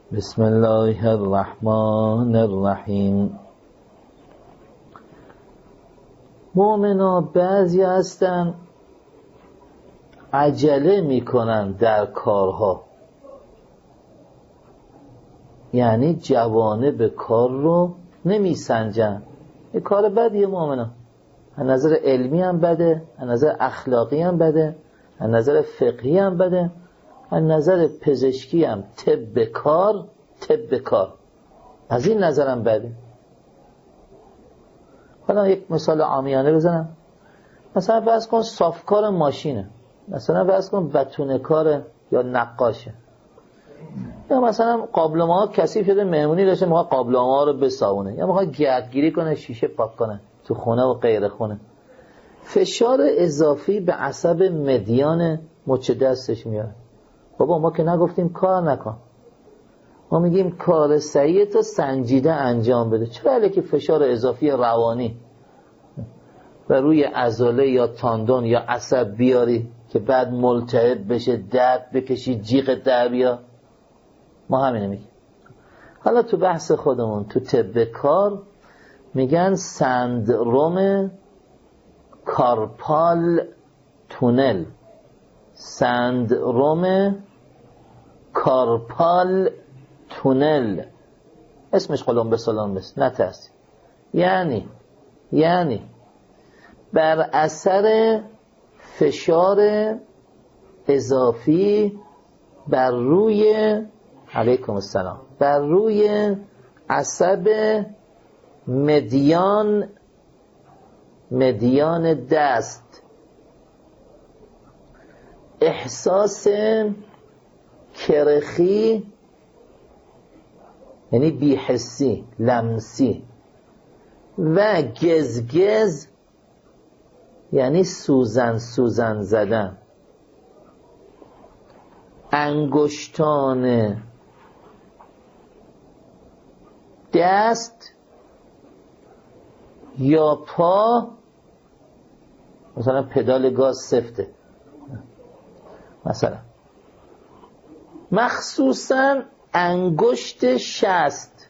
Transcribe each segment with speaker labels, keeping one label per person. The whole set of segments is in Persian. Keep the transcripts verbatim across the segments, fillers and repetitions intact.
Speaker 1: بسم الله الرحمن الرحیم. مؤمنا بعضی هستن عجله میکنن در کارها، یعنی جوانب کار رو نمیسنجن. یه کار بدیه مؤمنا، از نظر علمی هم بده، از نظر اخلاقی هم بده، از نظر فقهی هم بده، از نظر پزشکی هم طب کار طب کار از این نظرم بده. حالا یک مثال عامیانه بزنم. مثلا فرض کن صافکار ماشینه، مثلا فرض کن بتونه کاره یا نقاشه، یا مثلا قابلمه ها کثیف شده، مهمونی داشته میخواد قابلمه ها رو بساونه، یا میخواد گردگیری کنه، شیشه پاک کنه تو خونه و غیر خونه. فشار اضافی به عصب مدیان مچ دستش میاره. بابا ما که نگفتیم کار نکن، ما میگیم کار صحیح تو سنجیده انجام بده. چرا الکی فشار اضافی روانی و روی عضله یا تاندون یا عصب بیاری که بعد ملتهب بشه، درد بکشی، جیغ در بیا؟ ما همینه میگیم. حالا تو بحث خودمون تو طب کار میگن سندروم کارپال تونل، سندروم کارپال تونل، اسمش قلم به سلام بس، نترسید. یعنی یعنی بر اثر فشار اضافی بر روی علیکم السلام بر روی عصب مدیان مدیان دست احساس کرخی، یعنی بی‌حسی، لمسی، و گزگز، یعنی سوزن سوزن زدن، انگشتان دست یا پا، مثلا پدال گاز سفته، مثلا مخصوصا انگشت شست.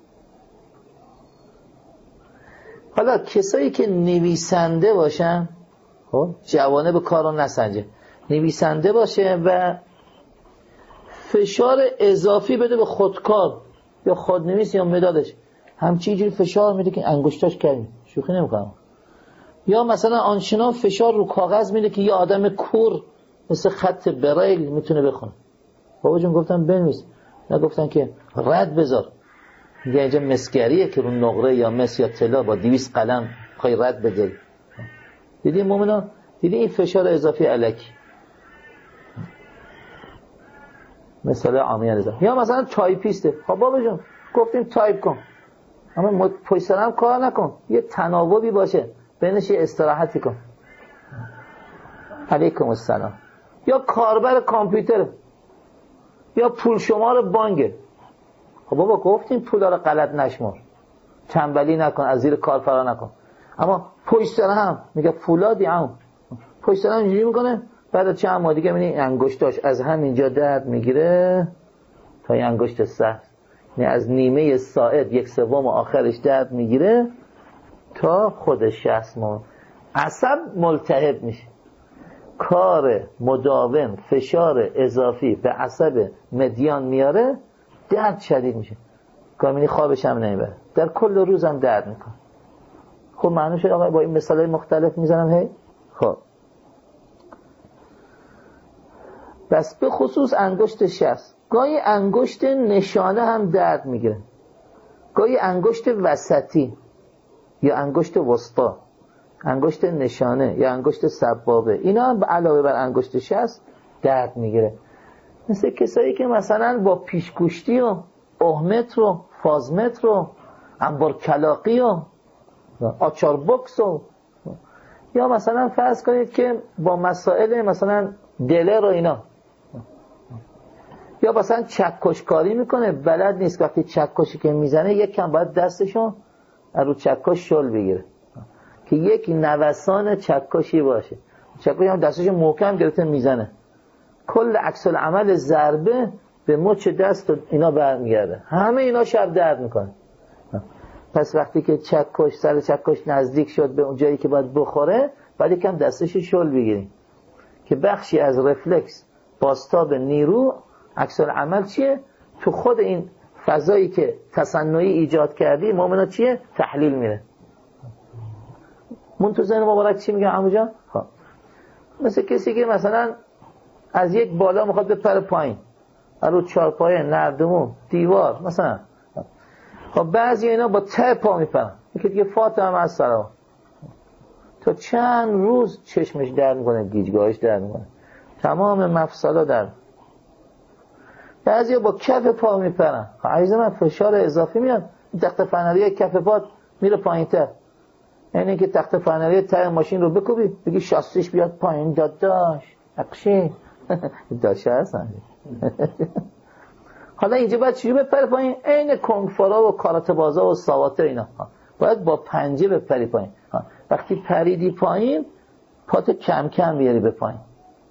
Speaker 1: حالا کسایی که نویسنده باشن، خب جوانب کار رو نسنجه، نویسنده باشه و فشار اضافی بده به خودکار یا خودنویس یا مدادش، همچی جوری فشار میده که انگشتاش کرمی، شوخی نمیکنم. یا مثلا آنچنان فشار رو کاغذ میده که یه آدم کور مثل خط بریل میتونه بخونه. بابا جون گفتن بنویس، نگفتن که رد بذار. یه اینجا مسگریه که رو نقره یا مس یا طلا با دویست قلم خواهی رد بذاری. دیدی مومنا؟ دیدی این فشار اضافی الکی. مثلا عامیانه زن. یا مثلا تایپیسته. خب بابا جون گفتیم تایپ کن، اما پشت سرم کار نکن، یه تناوبی باشه بینش، یه استراحتی کن. علیکم السلام. یا کاربر کامپیوتر، یا پول شمار بانک. خب بابا گفتیم پولا رو غلط نشمار، تنبلی نکن، از زیر کار فرار نکن. اما پشت سر هم میگه فولادی هم پشت سر هم اینجوری میکنه، بعد چند ماه دیگه میبینی انگشتاش از همینجا درد میگیره تا این انگشت سه، یعنی از نیمه ساعد یک سوم آخرش درد میگیره تا خود شصت ماه. عصب ملتهب میشه. کار مداوم فشار اضافی به عصب مدیان میاره، درد شدید میشه، کامینی خوابش هم نمیبره، در کل روز هم درد میکنه. خب معنی شد آقا با این مثالای مختلف میزنم هی. خب بس به خصوص انگشت شست، گاهی انگشت نشانه هم درد میگیره، گاهی انگشت وسطی یا انگشت وسطا، انگشت نشانه یا انگشت سبابه، اینا هم علاوه بر انگشت شست درد میگیره. مثل کسایی که مثلا با پیشگوشتی و اوهمتر و فازمتر و انبار کلاقی و آچار بکس و، یا مثلا فرض کنید که با مسائل مثلا دلر و اینا، یا مثلا چکشکاری میکنه، بلد نیست وقتی چکشی که میزنه یک کم باید دستشون رو چکش شل بگیره که یک نوسان چکشی باشه، چکشی هم دستشون محکم گرفته میزنه، کل عکس العمل ضربه به مچ دست و اینا برمیگرده. همه اینا شب درد میکنه. پس وقتی که چکش سر چکش نزدیک شد به اون جایی که باید بخوره، بعد یکم دستش شل بگیریم که بخشی از رفلکس بازتاب نیرو عکس العمل چیه؟ تو خود این فضایی که تصنعی ایجاد کردی مومنا چیه؟ تحلیل میره. من تو ذهن مبارک چی میگه عمو جان؟ خب مثل کسی که مثلا از یک بالا میخواد بپره پایین، رو چارپایه، نردمون، دیوار مثلا. خب بعضی اینا با ته پا میپرن، یکی دیگه فاطمه از سرا تا چند روز چشمش درد میکنه، گیجگاهش درد میکنه، تمام مفصلا درد. بعضی با کف پا میپرن. خب عزیز من فشار اضافی میاد، تخت فنری کف پات میره پایین‌تر. یعنی که تخت فنری ته ماشین رو بکوبی بگی شاستیش بیاد پایین، داداش اقشی داشه هستن. حالا اینجا باید چجوری بپری پایین؟ عین کنگفارا و کاراته بازا و ساواته اینا باید با پنجه بپری پایین. وقتی پریدی پایین پات کم کم بیاری به پایین.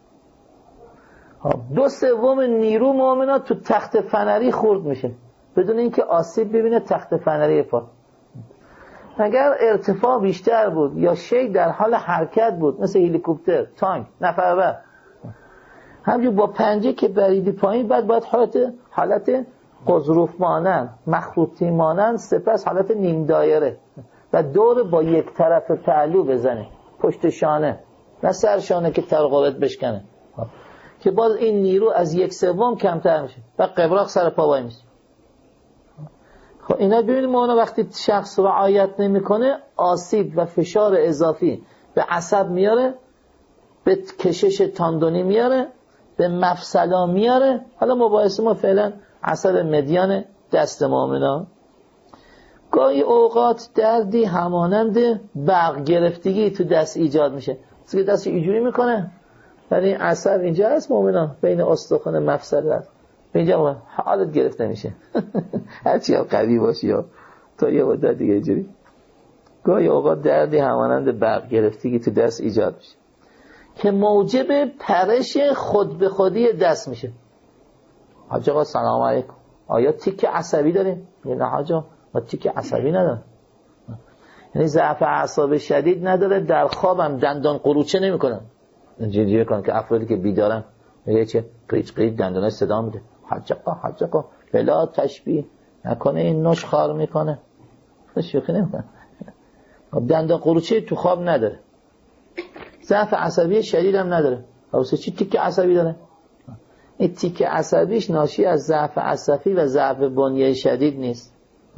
Speaker 1: دو سوم نیرو مومنا تو تخت فنری خورد میشه بدون اینکه آسیب ببینه تخت فنری پا. اگر ارتفاع بیشتر بود یا شی در حال حرکت بود مثل هلیکوپتر، تانک، نفرور، همجور با پنجه که بریدی پایین بعد باید حالت حالت قضروف مانند، مخروطی مانند، سپس حالت نیم دایره و دور با یک طرف پهلو بزنه، پشت شانه نه سر شانه که ترقابت بشکنه، که باز این نیرو از یک سوم کمتر میشه و قبراق سر پا وای میشه. خب اینا ببینید ما وقتی شخص رعایت نمیکنه آسیب و فشار اضافی به عصب میاره، به کشش تاندونی میاره، به مفصلا میاره. حالا مباحث ما فعلا عصب مدیان دست مومنا. گاهی اوقات دردی همانند برق گرفتگی تو دست ایجاد میشه، که دست اینجوری میکنه ولی عصب اینجا هست مومنا بین استخوان مفصل هست، اینجا حالت گرفته میشه. هرچی هم قوی باشی یا تا یه مدت دیگه اینجوری. گاهی اوقات دردی همانند برق گرفتگی تو دست ایجاد میشه که موجب پرش خود به خودی دست میشه. حاج آقا سلام علیکم، آیا تیک عصبی داریم؟ نه حاج آقا ما تیک عصبی نداریم. یعنی ضعف اعصاب شدید نداره، در خوابم دندان قروچه نمیکنم. اینجوری کنم که افرادی که بیدارن میگه چه قیچ قیچ دنداناش صدا میده. حاج آقا حاج آقا بلا تشبیه نکنه این نوش خار میکنه، شوخی نمیکنه. دندان قروچه تو خواب نداره، ضعف عصبی شدید هم نداره. واسه چی تیک عصبی داره؟ این تیک عصبیش ناشی از ضعف عصبی و ضعف بنیه شدید نیست،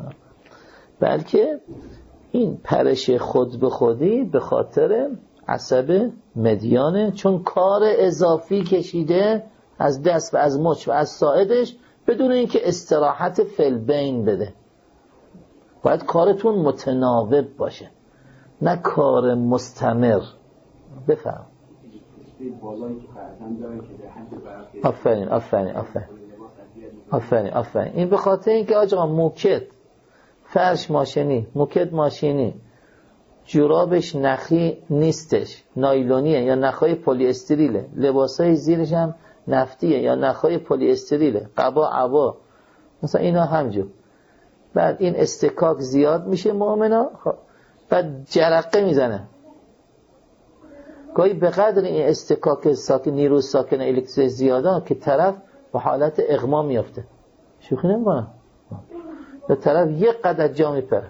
Speaker 1: بلکه این پرش خود به خودی به خاطر عصب مدیانه، چون کار اضافی کشیده از دست و از مچ و از ساعدش بدون اینکه استراحت فلبین بده. باید کارتون متناوب باشه نه کار مستمر. بفهم. آفرین آفرین آفرین آفرین آفرین. این به خاطر اینکه آقا موکت فرش ماشینی، موکت ماشینی جورابش نخی نیستش، نایلونیه یا نخای پلی استریله، لباسای زیرش هم نفتیه یا نخای پلی استریله، قبا عبا مثلا اینا همجور. بعد این استکاک زیاد میشه مومنا، بعد جرقه میزنه. گاهی به قدر این استکاک ساکن نیرو ساکن الکتریک زیاده که طرف به حالت اغما میافته. شوخی نمیکنم، به طرف یک قدر جا میپره.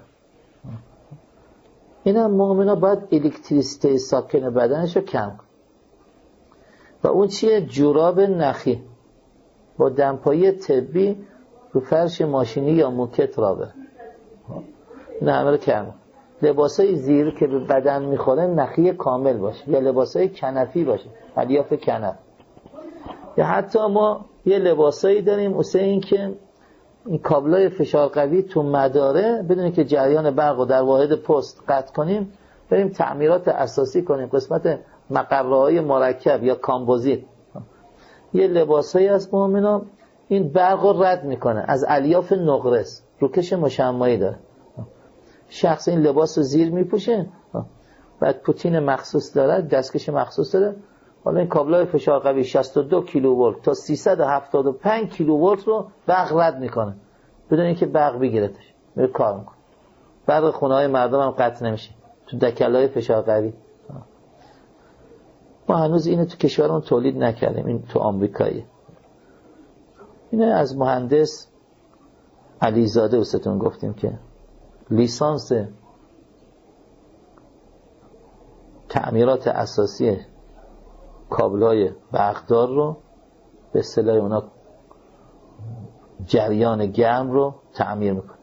Speaker 1: این هم مومنا باید الکتریسیته ساکن بدنش رو کم کن. و اون چیه؟ جوراب نخی با دمپایی طبی رو فرش ماشینی یا موکت را بره. این همه رو کم کن. لباسای زیر که به بدن میخوره نخی کامل باشه، یا لباسای کنفی باشه، الیاف کنف. یا حتی ما یه لباسایی داریم واسه این که این کابلای فشار قوی تو مداره بدون که جریان برق رو در واحد پست قطع کنیم بریم تعمیرات اساسی کنیم، قسمت مقره‌های مرکب یا کامپوزیت. یه لباسایی هست مومنا این برق رو رد میکنه، از الیاف نقرس، روکش مشمعی داره. شخص این لباس رو زیر میپوشه، بعد پوتین مخصوص داره، دستکش مخصوص داره، حالا این کابل‌های فشار قوی شصت و دو کیلوولت تا سیصد و هفتاد و پنج کیلوولت رو برق رد میکنه بدون اینکه برق بگیرتش، میره کار میکنه. برق خونه‌های مردم هم قطع نمیشه تو دکل‌های فشار قوی. ما هنوز اینو تو کشورمون تولید نکردیم، این تو آمریکاییه. اینه از مهندس علیزاده وستون گفتیم که لیسانس تعمیرات اساسی کابل‌های برقدار رو به اصطلاح اونا جریان گرم رو تعمیر میکنه.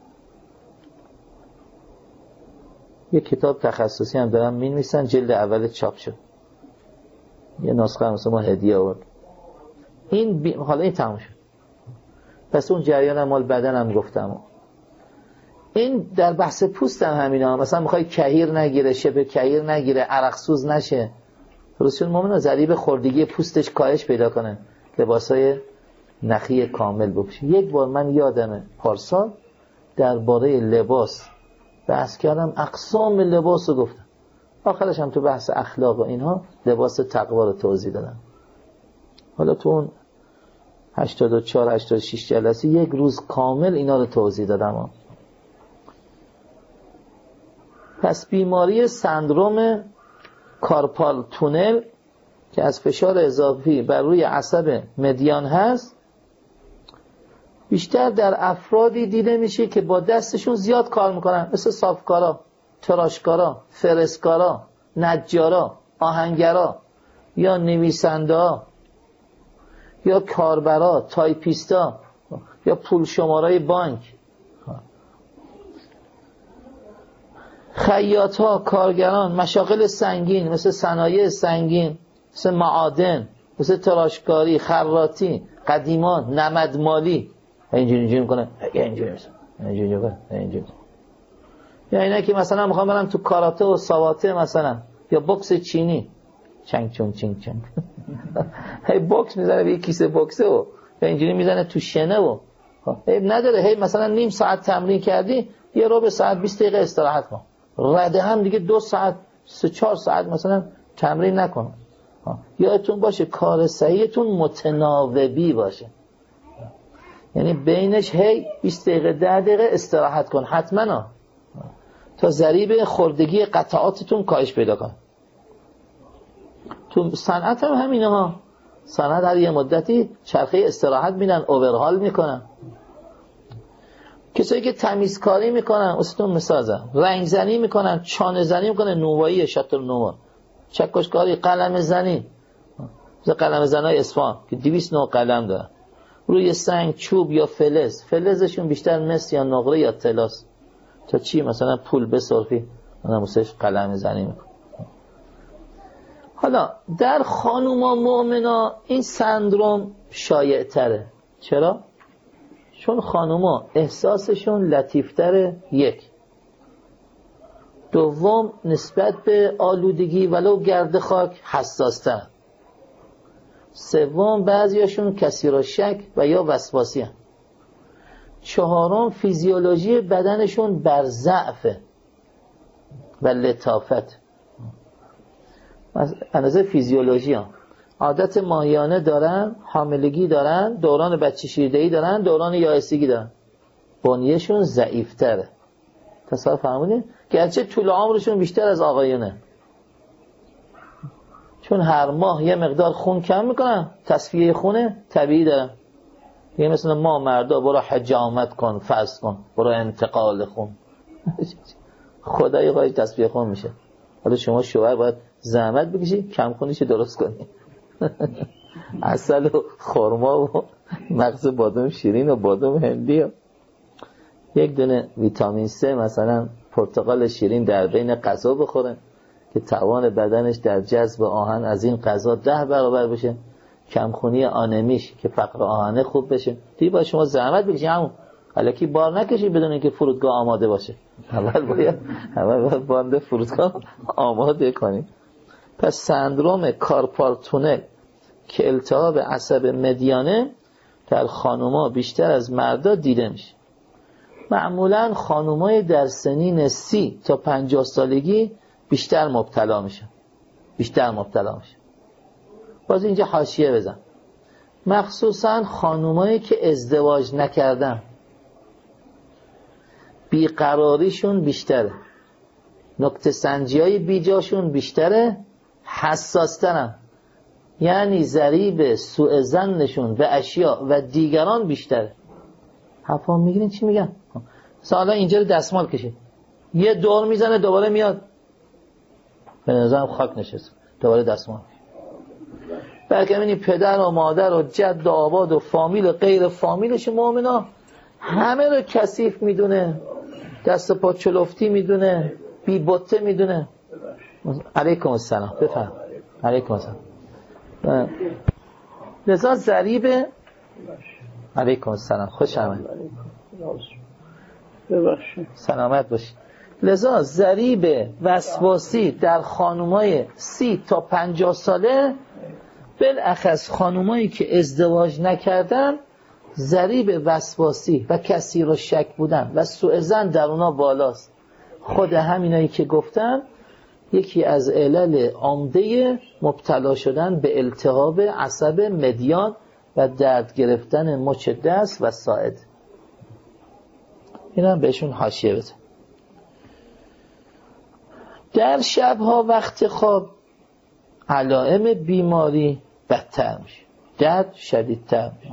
Speaker 1: یه کتاب تخصصی هم دارم می‌نویسن، جلد اول چاپ شد، یه نسخه هم ما هدیه آورد. این بی... حالا این تموم شد. پس اون جریان مال بدن هم گفتم. این در بحث پوست هم همینه ها. مثلا میخوای کهیر نگیره، شبه کهیر نگیره، عرق سوز نشه، رسول مومن ضریب خوردگی پوستش کاهش پیدا کنه، لباسای نخی کامل بپوشه. یک بار من یادمه پارسال درباره لباس بحث کردم، اقسام لباس رو گفتم، آخرش هم تو بحث اخلاق و اینها لباس تقوا رو توضیح دادم. حالا تو اون هشتاد و چهار هشتاد و شش جلسه یک روز کامل اینا رو توضیح دادم. پس بیماری سندروم کارپال تونل که از فشار اضافی بر روی عصب مدیان هست، بیشتر در افرادی دیده میشه که با دستشون زیاد کار میکنن، مثل صافکارا، تراشکارا، فرسکارا، نجارا، آهنگرا یا نویسنده یا کاربرا، تایپیستا یا پول شمارای بانک، خیاط‌ها، کارگران، مشاغل سنگین مثل صنایع سنگین، مثل معادن، مثل تراشکاری، خراطی، قدیمان، نمدمالی. اینجوری اینجوری میکنه، اینجوری میشه، اینجوری میکنه، اینجوری. یا اینا که مثلا میخوام برم تو کاراته و ساواته مثلا، یا بوکس چینی، چنگ چون چنگ چنگ. هی بوکس میزنه به یک کیسه بوکسه و یا اینجوری میزنه تو شنه و هی نداره. هی مثلا نیم ساعت تمرین کردی، یه ربع ساعت بیست دقیقه استراحت کن. رده هم دیگه دو ساعت سه چهار ساعت مثلا تمرین نکن. یادتون باشه کار صحیحتون متناوبی باشه، یعنی بینش هی بیست دقیقه ده دقیقه استراحت کن حتما، تا ضریب خوردگی قطعاتتون کاهش پیدا کن. تو صنعت هم همینه ها، صنعت هر یه مدتی چرخه استراحت میدن، اوورهال میکنن. کسایی که تمیزکاری میکنن، استون مسازن، رنگ زنی میکنن، چانه زنی میکنن، نوایی شاتر نووا، چکشکاری، قلم زنی، مثل قلم زنای اصفهان که دویست نوع قلم دارن، روی سنگ، چوب یا فلز. فلزشون بیشتر مس یا نقره یا طلاست. تا چی مثلا پول بسرفی، من موسش قلم زنی میکنم. حالا در خانوما مؤمنا این سندروم شایع تره. چرا؟ چون خانوما احساسشون لطیفتره، یک. دوم نسبت به آلودگی ولو گرد خاک حساستر. سوم بعضیاشون کثیر شک و یا وسواسی هست. چهارم فیزیولوژی بدنشون بر ضعفه و لطافت. از اندازه فیزیولوژی هم عادت ماهیانه دارن، حاملگی دارن، دوران بچه شیردهی دارن، دوران یائسگی دارن، بنیهشون ضعیفتره. تصور فرمودین؟ گرچه طول عمرشون بیشتر از آقایونه، چون هر ماه یه مقدار خون کم میکنن، تصفیه خونه طبیعی دارن. یه مثلا ما مردا برو حجامت کن، فحص کن، برو انتقال خون. خدای خواهش تصفیه خون میشه. حالا شما شوهر باید زحمت بکشی کم خونیش درست کنی. عسل و خرما و مغز بادام شیرین و بادام هندی و یک دونه ویتامین سه مثلا پرتقال شیرین در بین غذا بخوره که توان بدنش در جذب آهن از این غذا ده برابر بشه، کمخونی آنمیش که فقر آهنه خوب بشه. دیگه باید شما زحمت بکشی، همون الکی بار نکشی بدون اینکه فرودگاه آماده باشه. اول باید اول باید باند فرودگاه آماده کنیم. پس سندروم کارپال تونل که التهاب عصب مدیانه در خانوما بیشتر از مردا دیده میشه. معمولا خانومای در سنین سی تا پنجاه سالگی بیشتر مبتلا میشن. بیشتر مبتلا میشن. باز اینجا حاشیه بزن، مخصوصا خانومایی که ازدواج نکردن بیقراریشون بیشتره، نکته سنجی های بیجاشون بیشتره، حساسترن، یعنی ضریب سوء ظنشون به اشیاء و دیگران بیشتره. حرفا میگیرین چی میگن؟ مثلا اینجا رو دستمال کشید، یه دور میزنه دوباره میاد، به نظرم خاک نشست، دوباره دستمال. بلکه ببینید پدر و مادر و جد و آباد و فامیل و غیر فامیلش مؤمنا همه رو کثیف میدونه، دست پا چلفتی میدونه، بی بطه میدونه. علیکم السلام، بفهم. علیکم السلام. لذا ضریب علیکم السلام، خوش آمد، سلامت باشید. لذا ضریب وسواسی در خانومای سی تا پنجاه ساله، بالاخص خانومایی که ازدواج نکردن، ضریب وسواسی و کسی رو شک بودن و سوء ظن در اونا بالاست. خود همینایی که گفتم یکی از علل عمده مبتلا شدن به التهاب عصب مدیان و درد گرفتن مچ دست و ساعد. اینا هم بهشون حاشیه بزن. در شبها وقت خواب علائم بیماری بدتر میشه، درد شدیدتر میشه.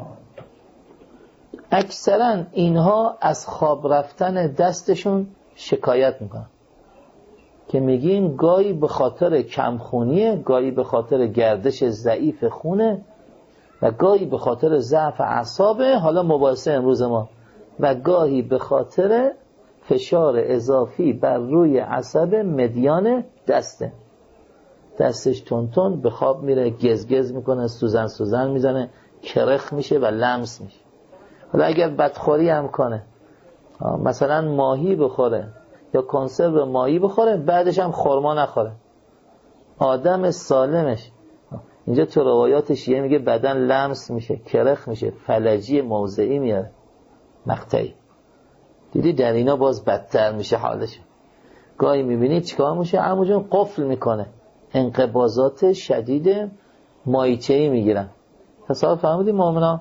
Speaker 1: اکثرا اینها از خواب رفتن دستشون شکایت میکنن که میگیم گاهی به خاطر کمخونیه، گاهی به خاطر گردش ضعیف خونه و گاهی به خاطر ضعف اعصابه، حالا مباحثه امروز ما، و گاهی به خاطر فشار اضافی بر روی عصب مدیان دسته. دستش تون تون به خواب میره، گزگز میکنه، سوزن سوزن میزنه، کرخ میشه و لمس میشه. حالا اگر بدخوری هم کنه، مثلا ماهی بخوره یا کنسرو ماهی بخوره، بعدش هم خرما نخوره، آدم سالمش، اینجا تو روایاتش یه میگه بدن لمس میشه، کرخ میشه، فلجی موضعی میاره، مقطعی. دیدی در اینا باز بدتر میشه حالش. گاهی میبینید چیکار میشه؟ عمو جون قفل میکنه، انقباضات شدید مایچه‌ای میگیرن. حساب فهمیدی مؤمنا؟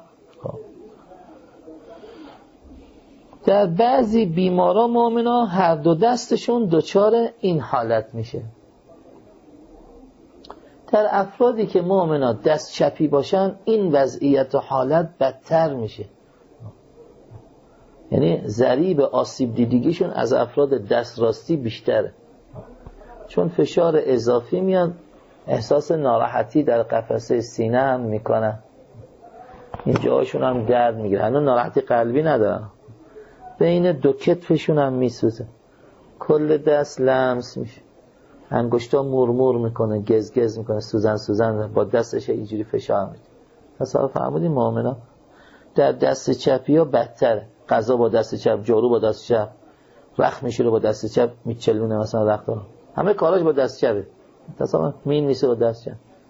Speaker 1: در بعضی بیمارا مؤمنا هر دو دستشون دچار این حالت میشه. در افرادی که مؤمنا دست چپی باشن این وضعیت و حالت بدتر میشه، یعنی ضریب آسیب دیدگیشون از افراد دست راستی بیشتره، چون فشار اضافی میاد، احساس ناراحتی در قفسه سینه هم میکنن، این جاهاشون هم درد میگیره، هنوز ناراحتی قلبی ندارن، بین دو کتفشون هم میسوزه، کل دست لمس میشه، انگشتا مورمور میکنه، گزگز میکنه، سوزن سوزن، با دستش اینجوری فشار میده. حساب فهمیدین مؤمنا؟ در دست چپی ها بدتره، غذا با دست چپ، جارو با دست چپ، رخت میشوره با دست چپ، میچلونه مثلا رخت ها، همه کاراش با دست چپه، تصاویر مین میشه با دست چپ.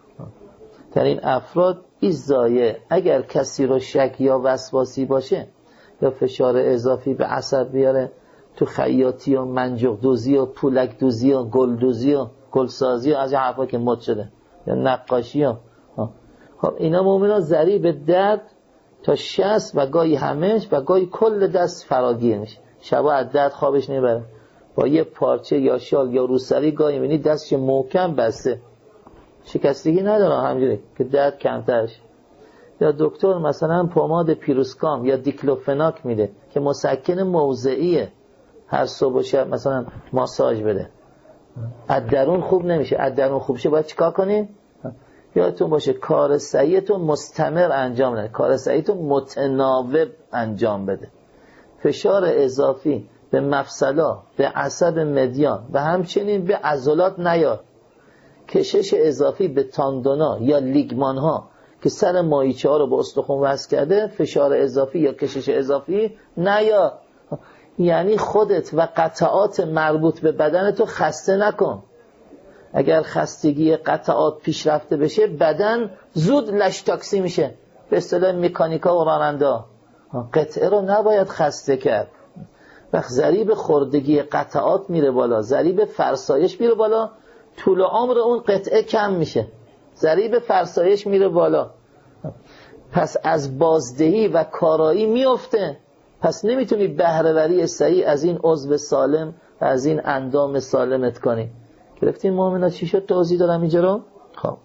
Speaker 1: در این افراد این زایه اگر کسی رو شک یا وسواسی باشه یا فشار اضافی به عصب بیاره، تو خیاطی و منجوق دوزی و پولک دوزی و گل دوزی و گلسازی و از این حرفا که مد شده، یا نقاشی ها، خب اینا مؤمنا ضریب درد تا شصت و گاهی همش و گاهی کل دست فراگیر میشه، شبا از درد خوابش نمیبره، با یه پارچه یا شال یا روسری گاهی میبینی دستش محکم بسته، شکستگی نداره، همجوری که درد کمترش. یا دکتر مثلا پماد پیروسکام یا دیکلوفناک میده که مسکن موضعیه، هر صبح و شب مثلا ماساژ بده، از درون خوب نمیشه، از درون خوب شه باید چیکار کنی؟ یادتون باشه کار سعیتون مستمر انجام بده، کار سعیتون متناوب انجام بده. فشار اضافی به مفصلا، به عصب مدیان و همچنین به عضلات نیار. کشش اضافی به تاندونا یا لیگمان ها که سر ماهیچه ها رو به استخوان وصل کرده، فشار اضافی یا کشش اضافی نیار. یعنی خودت و قطعات مربوط به بدنتو خسته نکن. اگر خستگی قطعات پیشرفته بشه بدن زود لشتاکسی میشه، به اصطلاح مکانیکا و راننده. قطعه رو نباید خسته کرد. وقت ضریب خوردگی قطعات میره بالا، ضریب فرسایش میره بالا، طول عمر اون قطعه کم میشه. ضریب فرسایش میره بالا، پس از بازدهی و کارایی میفته. پس نمیتونی بهره‌وری صحیح از این عضو سالم و از این اندام سالمت کنی. گرفتین مؤمنا چی شد؟ توضیح دارم اینجا رو. خب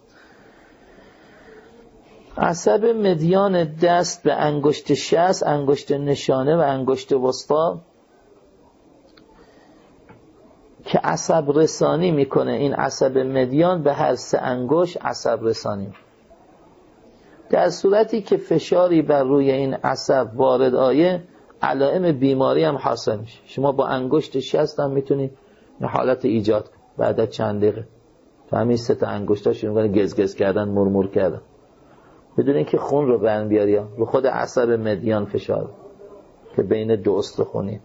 Speaker 1: عصب مدیان دست به انگشت شست، انگشت نشانه و انگشت وسطا که عصب رسانی میکنه. این عصب مدیان به هر سه انگشت عصب رسانی. در صورتی که فشاری بر روی این عصب وارد آیه، علائم بیماری هم حاصل میشه. شما با انگشت شست هم میتونید این حالت ایجاد کنید بعد از چند دقیقه. تو همین سه تا انگشتا شروع کنه گزگز کردن، مرمور کردن، بدون اینکه خون رو برن بیاری، رو خود عصب مدیان فشار که بین دو استخونی.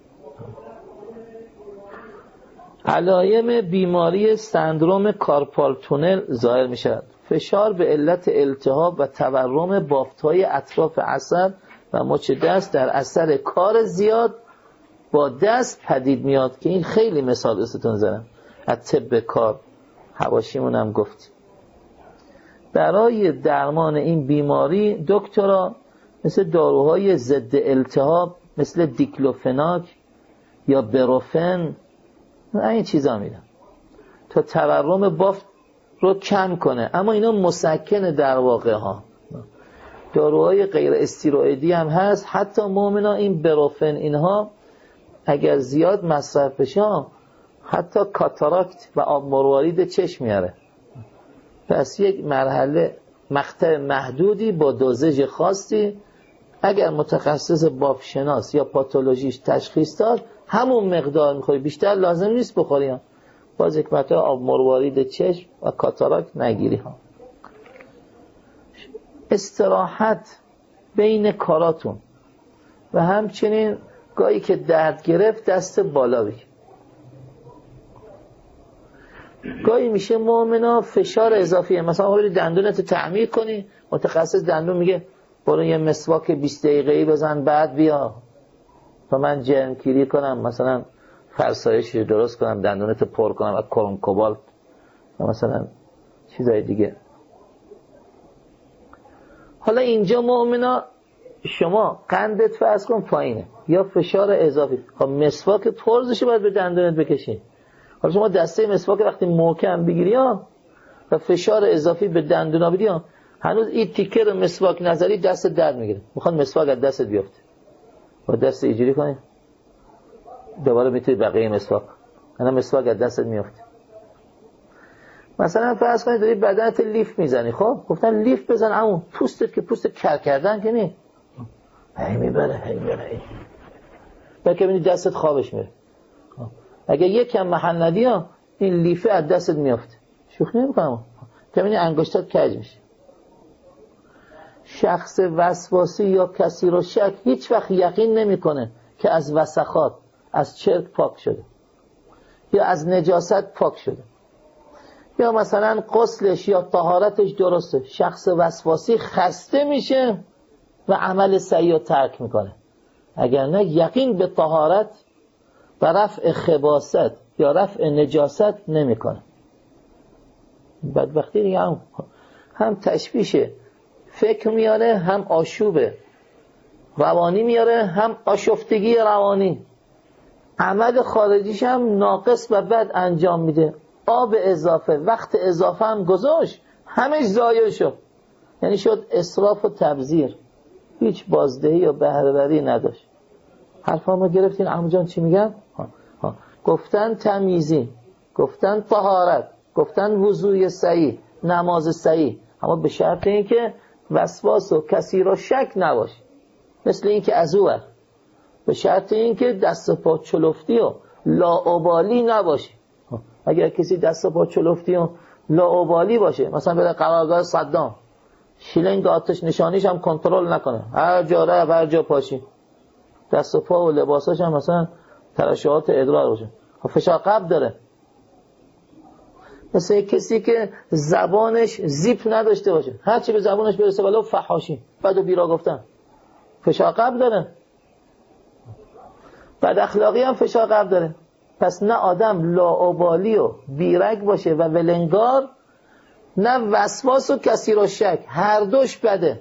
Speaker 1: علائم بیماری سندروم کارپال تونل ظاهر می شود. فشار به علت التهاب و تورم بافت‌های اطراف عصب و مچ دست در اثر کار زیاد با دست پدید میاد که این خیلی مثال استون زنم از طب کار، حواشیمون هم گفتیم. برای درمان این بیماری دکترها مثل داروهای ضد التهاب مثل دیکلوفناک یا بروفن این چیزا میدن تا تورم بافت رو کم کنه، اما اینا مسکن در واقع ها. داروهای غیر استیروئیدی هم هست، حتی مؤمنا این بروفن اینها اگر زیاد مصرف بشه حتی کاتاراکت و آب مروارید چشم میاره. پس یک مرحله مقطع محدودی با دوزج خاصی اگر متخصص بافشناس یا پاتولوژیش تشخیص داد همون مقدار میخوری، بیشتر لازم نیست بخوری ها. باز یک مقطع آب مروارید چشم و کاتاراکت نگیری ها. استراحت بین کاراتون و همچنین گاهی که درد گرفت دست بالا بگیر. گاهی میشه مؤمنا فشار اضافیه، مثلا آقا دندونت تعمیر کنی، متخصص دندون میگه برو یه مسواک بیست دقیقه‌ای بزن بعد بیا تا من جرم گیری کنم، مثلا فرسایشی درست کنم، دندونت پر کنم و کرون کوبالت و مثلا چیزای دیگه. حالا اینجا مؤمنا شما قندت فرض کن پایینه یا فشار اضافی، خب مسواک پرزش باید به دندونت بکشی. حالا شما دسته مسواک وقتی محکم بگیری ها و فشار اضافی به دندونا بدی ها، هنوز این تیکه رو مسواک نظری دست درد میگیره، میخواد مسواک از دستت بیفته، با دست اینجوری کنی دوباره میتونی بقیه مسواک، اینا مسواک از دستت میفته. مثلا فرض کنید داری بدنت لیف میزنی، خب گفتن لیف بزن اما پوستت که پوست کر کردن که نی هی میبره هی میبره هی بلکه ببینی دستت خوابش میره. اگه یکم محل ندی ها این لیفه از دستت میفته، شوخی نمیکنم که ببینی انگشتات کج میشه. شخص وسواسی یا کسی رو شک هیچ وقت یقین نمیکنه که از وسخات، از چرک پاک شده یا از نجاست پاک شده یا مثلا غسلش یا طهارتش درسته. شخص وسواسی خسته میشه و عمل صحیح رو ترک میکنه، اگر نه یقین به طهارت و رفع خباثت یا رفع نجاست نمیکنه. بدبختی دیگه هم, هم تشویشه فکر میاره، هم آشوبه روانی میاره، هم آشفتگی روانی. عمل خارجیش هم ناقص و بد انجام میده. آب اضافه، وقت اضافه هم گذاشت، همش ضایع شد، یعنی شد اسراف و تبذیر، هیچ بازدهی یا بهره‌وری نداشت. حرفا ما گرفتین عمو جان چی میگن؟ ها. ها. گفتن تمیزی، گفتن طهارت، گفتن وضوء صحیح، نماز صحیح، اما به شرط اینکه وسواس و کسی را شک نباشه، مثل اینکه از او ور، به شرط اینکه دست پا چلفتی و لاابالی نباشه. اگر کسی دست پا چلفتی و لاابالی باشه، مثلا بره قرارگاه صدام، شیلنگ آتش نشانیش هم کنترل نکنه، هر جا رفت هر جا پاشی، دست پا و لباساش هم مثلا ترشحات ادرار باشه، فشار قلب داره. مثل کسی که زبانش زیپ نداشته باشه، هر چی به زبانش برسه ولو فحاشی، بد و بیرا گفتن، فشار قلب داره. بد اخلاقی هم فشار قلب داره. پس نه آدم لاابالی و بیرگ باشه و ولنگار، نه وسواس و کثیر و شک، هر دوش بده.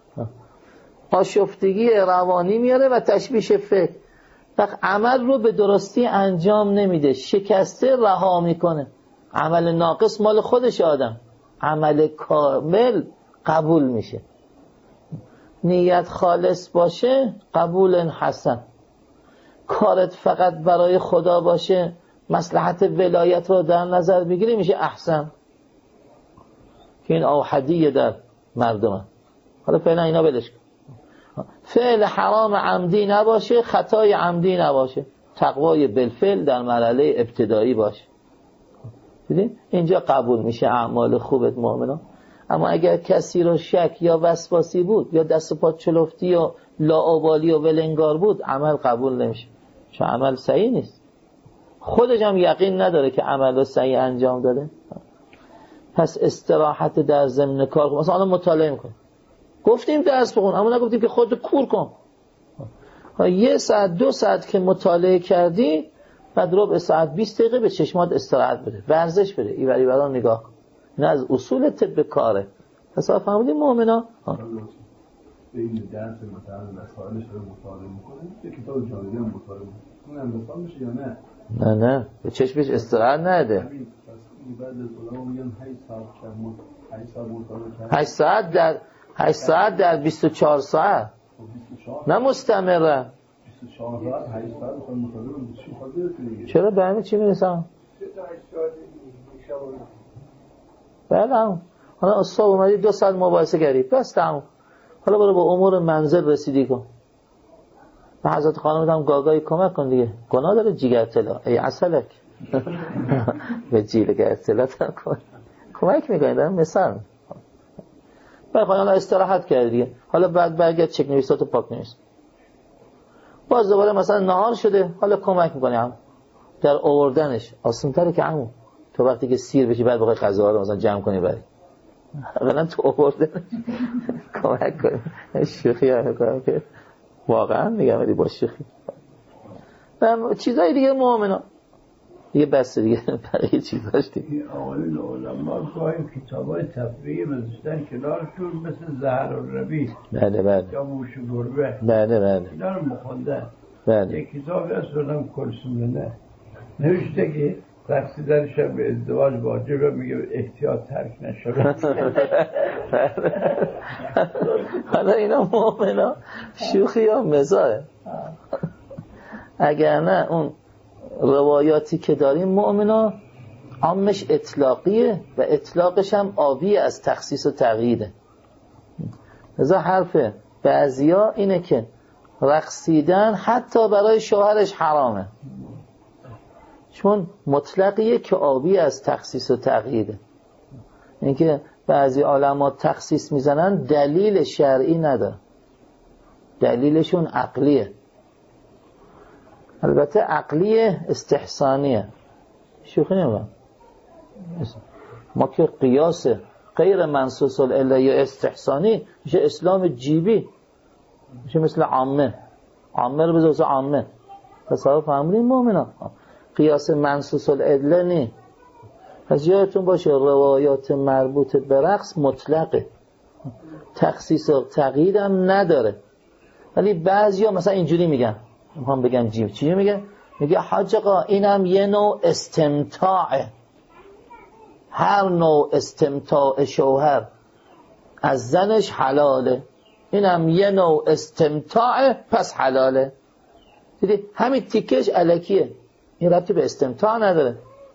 Speaker 1: آشفتگی روانی میاره و تشویش فکر. وقت عمل رو به درستی انجام نمیده، شکسته رها میکنه. عمل ناقص مال خودش آدم، عمل کامل قبول میشه. نیت خالص باشه قبول حسن. کارت فقط برای خدا باشه، مصلحت ولایت رو در نظر بگیری، میشه احسن. که این اوحدیه در مردم. حالا فعلا اینا بلش کن. فعل حرام عمدی نباشه، خطای عمدی نباشه، تقوای بالفعل در مرحله ابتدایی باشه. دیدین؟ اینجا قبول میشه اعمال خوبت مؤمنان. اما اگر کسی رو شک یا وسواسی بود یا دست پا چلفتی و لاابالی و ولنگار بود، عمل قبول نمیشه، چون عمل صحیح نیست. خودش هم یقین نداره که عمل رو صحیح انجام داده. پس استراحت در ضمن کار کن. مثلا الان مطالعه میکن، گفتیم درس بخون اما نگفتیم که خودت کور کن. یه ساعت دو ساعت که مطالعه کردی، بعد ربع ساعت بیست دقیقه به چشمات استراحت بده، ورزش بده، ایوری برا نگاه کن. نه از اصول طب کاره. حساب فهمیدیم مؤمنا؟
Speaker 2: به این درس مثلا مسائلش رو مطالعه میکنه، یه کتاب جالبی هم مطالعه میکنه، اون اندازه میشه یا نه؟
Speaker 1: نه نه به چشمش استراحت نده.
Speaker 2: همین پس بعد از علما میگن هشت ساعت کم هشت ساعت مطالعه کرد.
Speaker 1: هشت ساعت در هشت ساعت در بیست و چهار ساعت. نه مستمره.
Speaker 2: بیست و چهار ساعت هشت ساعت میخوام مطالعه کنم. چی خاطر تو؟
Speaker 1: چرا به همین چی میرسم؟ بله. حالا صبح اومدی دو ساعت مباحثه کردی، بس تمام. حالا برو به امور منزل رسیدی کن. به حضرت خانم هم گاگایی کمک کن دیگه. گناه داره جیگر طلا. ای عسلک. به جیگر طلا کن. کمک میکنی دارم مثال. بعد حالا استراحت کردی دیگه. حالا بعد برگرد چک نویساتو پاک نویس. باز دوباره مثلا نهار شده، حالا کمک میکنی هم در آوردنش. آسان‌تره که عمو تو وقتی که سیر بشی بعد بخوای غذاها رو مثلا جمع کنی بری. اولا تو آوردن کمک کنی. شوخی هم میکنم که واقعا میگم ولی با شوخی. چیزای دیگه مؤمنا دیگه بس دیگه بقیه چیزاش دیگه.
Speaker 3: اولین علما گاهی کتابای تفریحی میذاشتن کنارشون، مثل زهر الربیع.
Speaker 1: بله بله.
Speaker 3: یا موش گربه.
Speaker 1: بله بله.
Speaker 3: اینا رو می‌خوندن.
Speaker 1: بله.
Speaker 3: یک کتابی از خودم کلثومه نوشته که رقصیدن شب به ازدواج واجبه، میگه احتیاط ترک نشده.
Speaker 1: حالا اینا مؤمنا شوخی یا مزاحه. اگر نه اون روایاتی که داریم مؤمنا عامش اطلاقیه و اطلاقش هم آبی از تخصیص و تقییده. لذا حرف بعضیا اینه که رقصیدن حتی برای شوهرش حرامه، چون مطلقیه که آبی از تخصیص و تقییده. اینکه بعضی علما تخصیص میزنن دلیل شرعی نداره، دلیلشون عقلیه. البته عقلیه استحسانیه، شوخی نمی‌کنم. ما که قیاس غیر منصوص العله یا استحسانی میشه اسلام جیبی، میشه مثل عامه. عامه رو بذار عامه. تصور فهمیدین مؤمنا؟ قیاس منصوص العله نی. پس یادتون باشه روایات مربوط به رقص مطلقه، تخصیص و تقیید هم نداره. ولی بعضیا مثلا اینجوری میگن، میخوام بگم جیم چی میگه؟ میگه حاج آقا اینم یه نوع استمتاعه، هر نوع استمتاع شوهر از زنش حلاله، اینم یه نوع استمتاعه پس حلاله. دیدی همین تیکش الکیه، این ربطی به استمتاع نداره.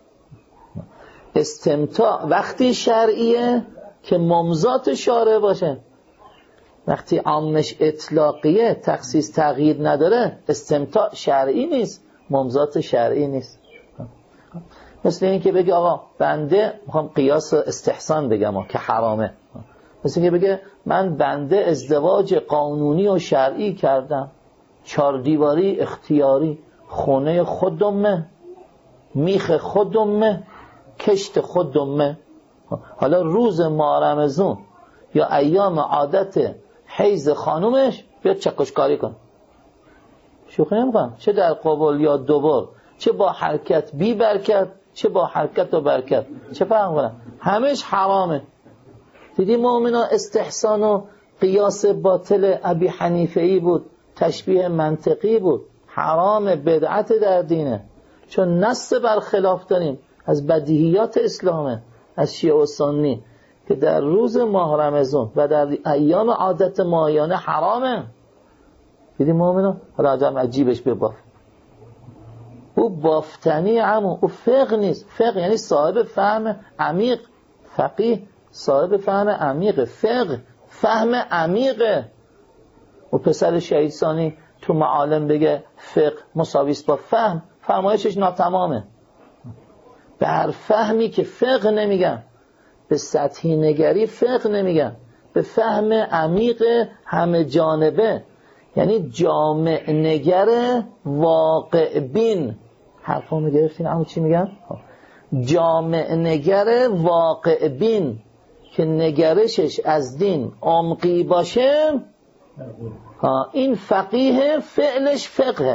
Speaker 1: استمتاع وقتی شرعیه که ممزات شارع باشه، وقتی عامش اطلاقیه تخصیص تغییر نداره استمتاع شرعی نیست، ممزات شرعی نیست. مثل این که بگه آقا بنده میخوام قیاس استحسان بگم که حرامه، مثل این که بگه من بنده ازدواج قانونی و شرعی کردم، چار دیواری اختیاری، خونه خودمه، میخ خودمه، کشت خودمه. حالا روز ماه رمضان یا ایام عادت حیض خانومش بیاد چکشکاری کن. شوخی نمی‌کنم، چه در قبول یا دوبار، چه با حرکت بی برکت چه با حرکت و برکت، چه فرق کنه؟ همش حرامه. دیدی مؤمنا استحسان و قیاس باطل ابی حنیفه‌ای بود، تشبیه منطقی بود، حرام بدعت در دینه، چون نص برخلاف داریم از بدیهیات اسلامه، از شیعه و سنی که در روز ماه رمضان و در ایام عادت ماهیانه حرامه. دیدی مؤمنا؟ حالا آدم عجیبش بباف، او بافتنی، عمو او فقه نیست. فقه یعنی صاحب فهم عمیق، فقیه صاحب فهم عمیق، فقه فهم عمیقه. و پسر شهید ثانی تو معالم بگه فقه مساویست با فهم، فرمایشش ناتمامه. بر فهمی که فقه نمیگن، به سطحی نگری فقه نمیگن، به فهم عمیق همه جانبه، یعنی جامع نگر واقع بین. حرفا رو گرفتین؟ اما چی میگن؟ جامع نگر واقع بین که نگرشش از دین عمقی باشه، این فقیه، فعلش فقه.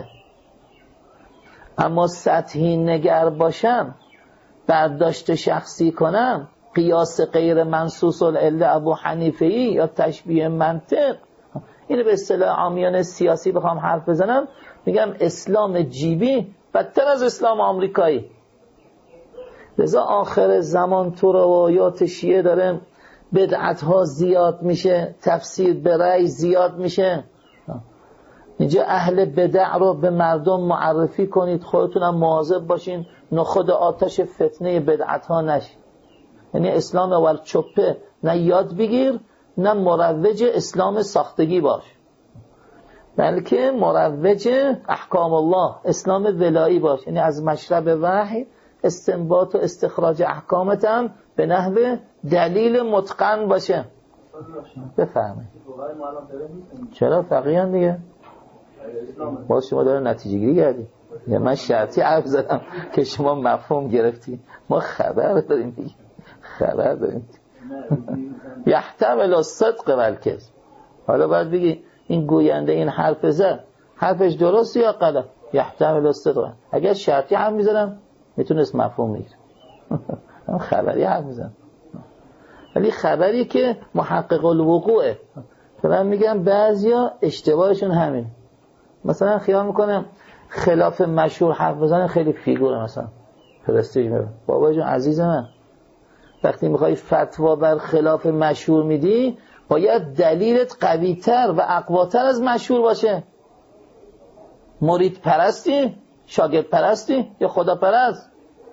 Speaker 1: اما سطحی نگر باشم، برداشت شخصی کنم، قیاس غیر منصوص العله ابو حنیفه‌ای یا تشبیه منطق، اینو به اصطلاح عامیانه سیاسی بخوام حرف بزنم میگم اسلام جیبی بدتر از اسلام آمریکایی. لذا آخر زمان تو روایات شیعه داره بدعت ها زیاد میشه، تفسیر به رأی زیاد میشه. اینجا اهل بدع رو به مردم معرفی کنید، خودتونم مواظب باشین نخود آتش فتنه بدعت ها نشید. یعنی اسلام اول چپه، نه یاد بگیر نه مروج اسلام ساختگی باش، بلکه مروج احکام الله، اسلام ولایی باش. یعنی از مشرب وحی استنباط و استخراج احکامت هم به نحو دلیل متقن باشه. بفهمید چرا فقیهن دیگه؟ باز شما داره نتیجه گیری کردی. من شرطی حرف زدم که شما مفهوم گرفتی. ما خبر داریم دیگه، خبر داریم. یحتمل الصدق و الکذب. حالا باید بگی این گوینده این حرف زد، حرفش درست یا غلط؟ یحتمل الصدق. اگر شرطی حرف میزدم میتونست مفهوم بگیره. خبری حرف میزنم، ولی خبری که محقق الوقوعه. من میگم بعضیا اشتباهشون همین، مثلا خیال میکنم خلاف مشهور حرف بزنه خیلی فیگوره، مثلا پرستیژ میبره. بابا جون عزیز من، وقتی میخوای فتوا بر خلاف مشهور میدی باید دلیلت قوی‌تر و اقواتر از مشهور باشه. مرید پرستی، شاگرد پرستی یا خدا پرست؟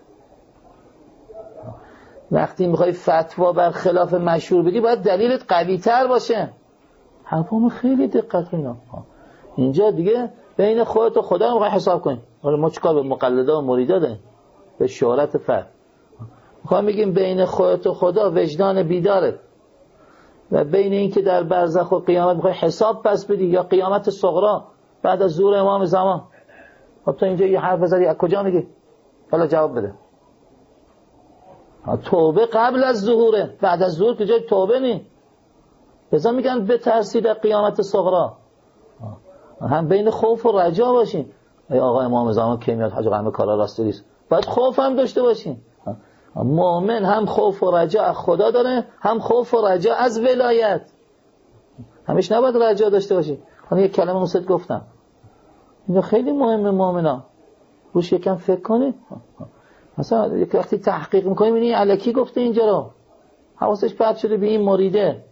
Speaker 1: وقتی میخوای فتوا بر خلاف مشهور بدی باید دلیلت قوی‌تر باشه. حرفمو خیلی دقت کنید. اینجا دیگه بین خودت و خدا میخوای حساب کنی. حالا ما چیکار به مقلدا و مریدا داریم؟ به شهرت فرد. میخوام بگیم بین خودت و خدا وجدان بیداره، و بین این که در برزخ و قیامت میخوای حساب پس بدی یا قیامت صغری بعد از ظهور امام زمان. خب تو اینجا یه حرف بزنی از کجا میگی؟ حالا جواب بده. توبه قبل از ظهوره، بعد از ظهور که جای توبه نی. بذار میگن بترسی در قیامت صغری. هم بین خوف و رجا باشین. ای آقا امام زمان کی میاد؟ حاج همه کارا راستی نیست. باید خوف هم داشته باشین. مؤمن هم خوف و رجا از خدا داره، هم خوف و رجا از ولایت. همیش نباید رجا داشته باشی. من یک کلمه اونست گفتم، این خیلی مهمه مؤمنا، روش یکم فکر کنید. مثلا یک وقتی تحقیق میکنیم این الکی گفته اینجا رو، حواسش پرت شده به این مریده.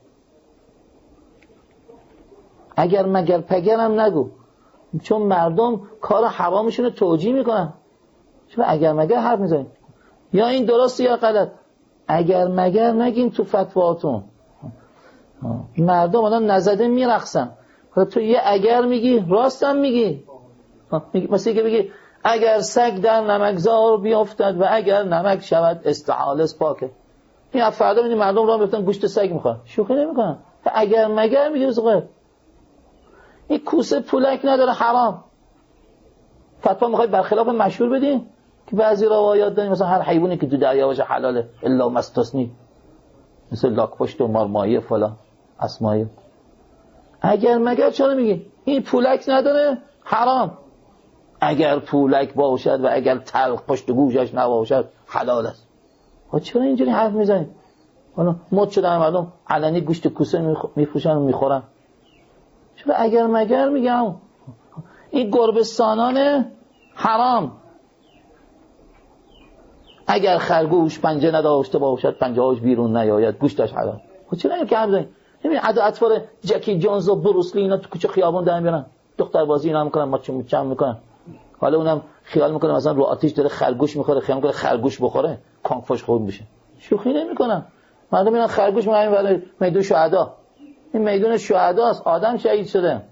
Speaker 1: اگر مگر پگرم نگو، چون مردم کار حرامشون رو توجیه میکنن. چون اگر مگر حرف میزنید، یا این درسته یا غلط. اگر مگر نگین تو فتواتون. مردم الان نزده میرقصن، تو یه اگر میگی راستم میگی. مثلا که بگی اگر سگ در نمکزار بیافتد و اگر نمک شود استعالس پاکه. این فردا میبینی مردم راه میفتن گوشت سگ میخوان، شوخی نمیکنن. اگر مگر میگی بزرگه این کوسه پولک نداره، حرام. فتوا میخوای برخلاف مشهور بدین که بعضی روایات داریم مثلا هر حیوانی که تو دریا باشه حلاله الا مستثنی، مثل لاک‌پشت و مارمایه فلان اسمایه. اگر مگر چرا میگی این پولک نداره حرام؟ اگر پولک باشد و اگر تلخ پشت گوشش نباشد حلال است. ها چرا اینجوری حرف میزنید؟ حالا مد شدن مردم علنی گوشت کوسه میفروشن و میخورن. چرا اگر مگر میگم؟ این گربستانان حرام. اگر خرگوش پنجه نداشته باشد پنجه‌هاش بیرون نیاید گوشتش حلال. ها چرا این کار می‌کنید؟ ببین اطفال جکی جونز و بروس لی اینا تو کوچه خیابون در میارن، دختر بازی اینا میکنن، ماچ مچم میکنن. حالا اونم خیال میکنه مثلا رو آتیش داره خرگوش میخوره، خیال میکنه خرگوش بخوره کانگ فوش خوب میشه. شوخی نمیکنن. مردم اینا خرگوش میخورن برای میدون شهدا. این میدون شهداست، آدم شهید شده.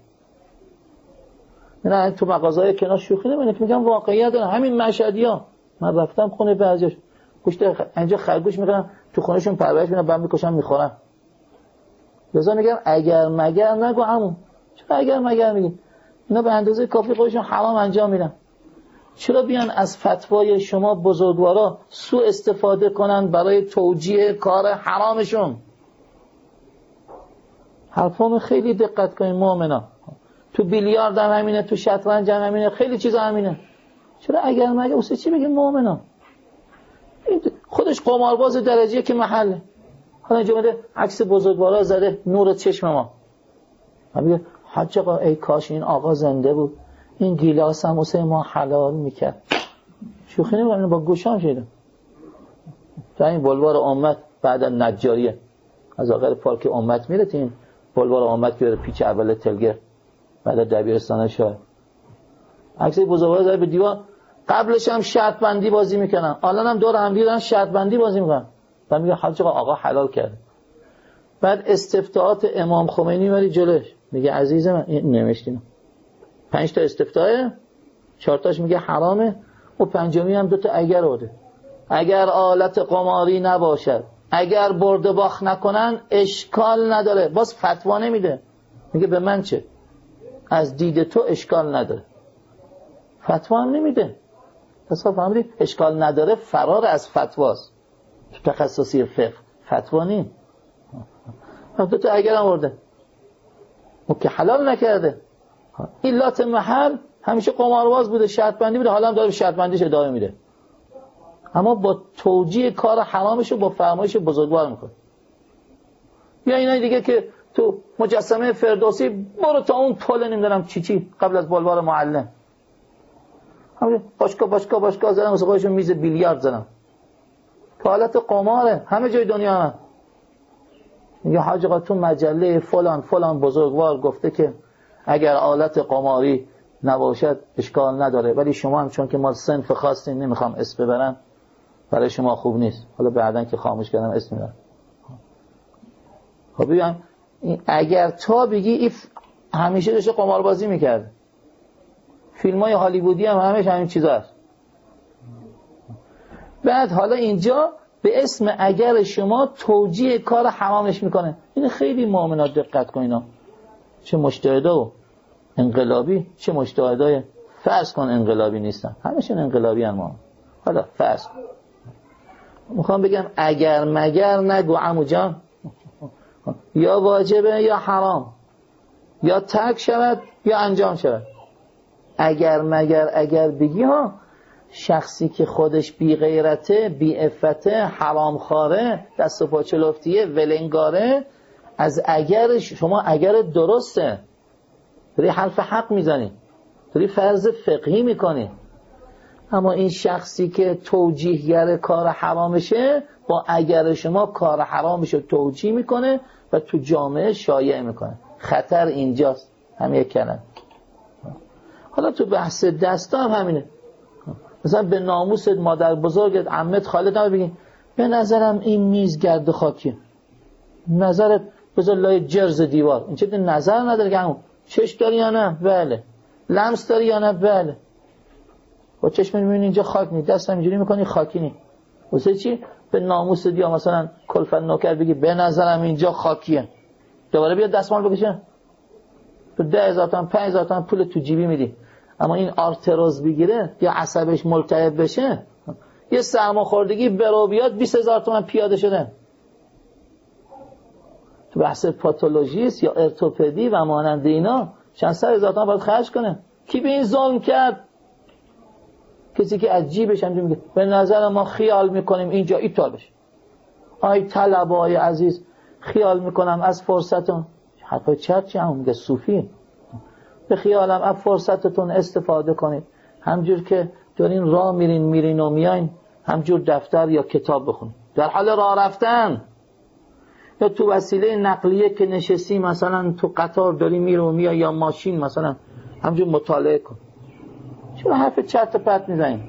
Speaker 1: اینا تو مغازه‌های کنار شوخی نمیکنن، میگم واقعیت داره. همین مشهدی‌ها من رفتم خونه بعضیش گوشت اینجا خرگوش میکنن تو خونهشون پرورش میدن، بعد میکشن میخورن. لذا میگم اگر مگر نگو عمو. چرا اگر مگر میگی؟ اینا به اندازه کافی خودشون حرام انجام میدن. چرا بیان از فتوای شما بزرگوارا سوء استفاده کنن برای توجیه کار حرامشون؟ حرفامو خیلی دقت کنین مؤمنا. تو بیلیارد هم همینه، تو شطرنج هم همینه، خیلی چیزا همینه. چرا اگر مگر واسه چی بگه مؤمنا؟ خودش قمارباز درجه که محله. حالا اینجا اومده عکس بزرگوارا زده نور چشم ما. میگه حاج آقا ای کاش این آقا زنده بود، این گیلاس هم واسه ما حلال میکرد. شوخی نمی‌کنم، با گوشام شیدم. تا این بلوار امت بعد از نجاریه از آخر پارک امت میره تیم بلوار امت که پیچ اول تلگر بعد دبیرستان شاه. عکس بزرگوارا زده به دیوار. قبلش هم شرط بندی بازی میکنن، الان هم دور هم دیدن شرط بندی بازی میکنن. بعد میگه حاج آقا آقا حلال کرد. بعد استفتاءات امام خمینی میاری جلوش، میگه عزیزم من این نوشتین پنج تا استفتاءه، چهار تاش میگه حرامه و پنجمی هم دو تا اگر بوده. اگر آلت قماری نباشد، اگر برد باخت نکنن اشکال نداره. باز فتوا نمیده، میگه به من چه، از دید تو اشکال نداره. فتوا هم نمیده. پس فهمیدید اشکال نداره فرار از فتواست. تو تخصصی فقه فتوا نیم. دو تا اگر هم ورده او که حلال نکرده. این لات محل همیشه قمارباز بوده، شرط بندی بوده، حالا هم داره شرط بندیش ادامه میده، اما با توجیه کار حرامش رو با فرمایش بزرگوار میکنه. یا اینای دیگه که تو مجسمه فردوسی برو تا اون پل نمیدونم چی چی قبل از بلوار معلم همه باشگاه باشگاه باشگاه زدن واسه خودشون میز بیلیارد زدن. که حالت قماره همه جای دنیا هم. میگه حاج آقا تو مجله فلان فلان بزرگوار گفته که اگر آلت قماری نباشد اشکال نداره، ولی شما هم چون که ما صنف خواستین نمیخوام اسم ببرم برای شما خوب نیست، حالا بعدن که خاموش کردم اسم میبرم. خب ببین اگر تا بگی ایف همیشه داشته قماربازی میکرد، فیلم های هالیوودی هم همش همین چیزا هست. بعد حالا اینجا به اسم اگر شما توجیه کار حرامش میکنه. این خیلی مؤمنات دقت کن اینا، چه مجتهدا و انقلابی چه مجتهدای فرض کن انقلابی نیستن، همشون انقلابی ان. ما حالا فرض میخوام بگم اگر مگر نگو عمو جان، یا واجبه یا حرام، یا ترک شود یا انجام شود. اگر مگر اگر بگی ها، شخصی که خودش بی غیرته، بی عفته، حرام خواره، دست و پا چلفتیه، ولنگاره، از اگر شما اگر درسته داری حرف حق میزنی، داری فرض فقهی میکنی. اما این شخصی که توجیهگر کار حرامشه با اگر شما کار حرامش رو توجیه میکنه و تو جامعه شایع میکنه. خطر اینجاست. هم یک کلمه. حالا تو بحث دستا هم همینه. مثلا به ناموس مادر بزرگت، عمت، خالت هم بگین به نظرم این میز گرد خاکیه، نظرت بذار لای جرز دیوار. این چه نظر نداره که همون چش داری یا نه؟ بله. لمس داری یا نه؟ بله. با چشم میبینی اینجا خاک نیست، دستم اینجوری میکنی خاکی نیست. واسه چی؟ به ناموس دیا مثلا کلفت نوکر بگی به نظرم اینجا خاکیه، دوباره بیاد دستمال بکشه، تو ده هزار تومن پنج هزار تومن پول تو جیبی میدی. اما این آرتروز بگیره یا عصبش ملتهب بشه، یه سرماخوردگی برو بیاد بیست هزار تومن پیاده شده. تو بحث پاتولوژیست یا ارتوپدی و مانند اینا چند صد هزار تومن باید خرج کنه. کی به این ظلم کرد؟ کسی که از جیبش هم میگه به نظر ما خیال میکنیم اینجا ایتال بشه. آی طلبای عزیز خیال میکنم از فرصتون، حرفای چرچی هم میگه صوفی، به خیالم از فرصتتون استفاده کنید، همجور که دارین راه میرین میرین و میاین همجور دفتر یا کتاب بخونید در حال راه رفتن، یا تو وسیله نقلیه که نشستی مثلا تو قطار داری میره و میای یا ماشین مثلا همجور مطالعه کن. چرا حرف چرت و پرت میزنی؟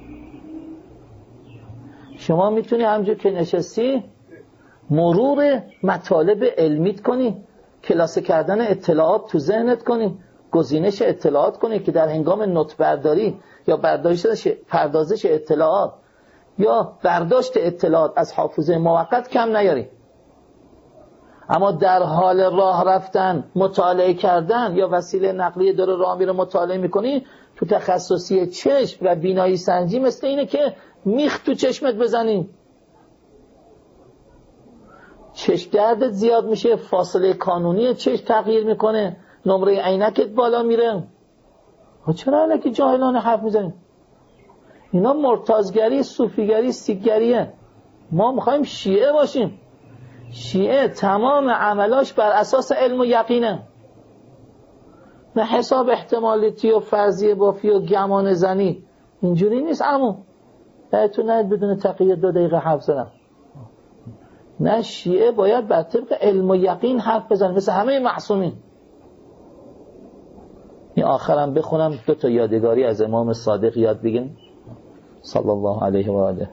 Speaker 1: شما میتونی همجور که نشستی مرور مطالب علمیت کنی، کلاسه کردن اطلاعات تو ذهنت کنی، گزینش اطلاعات کنی که در هنگام نوت برداری یا برداشتش پردازش اطلاعات یا برداشت اطلاعات از حافظه موقت کم نیاری. اما در حال راه رفتن مطالعه کردن یا وسیله نقلیه داره راه میره مطالعه میکنی، تو تخصصی چشم و بینایی سنجی مثل اینه که میخ تو چشمت بزنی، چشم دردت زیاد میشه، فاصله کانونی چشم تغییر میکنه، نمره عینکت بالا میره. چرا الکی جاهلانه حرف میزنیم؟ اینا مرتضگری، صوفیگری، سیگریه. ما میخوایم شیعه باشیم. شیعه تمام عملاش بر اساس علم و یقینه، نه حساب احتمالیتی و فرضیه بافی و گمان زنی. اینجوری نیست عمو. بهتون نهید بدون تقیه دو دقیقه حرف زدم. نه، شیعه باید بر طبق علم و یقین حرف بزنه مثل همه معصومین. این آخرم بخونم دو تا یادگاری از امام صادق یاد بگیم صلی الله علیه و آله.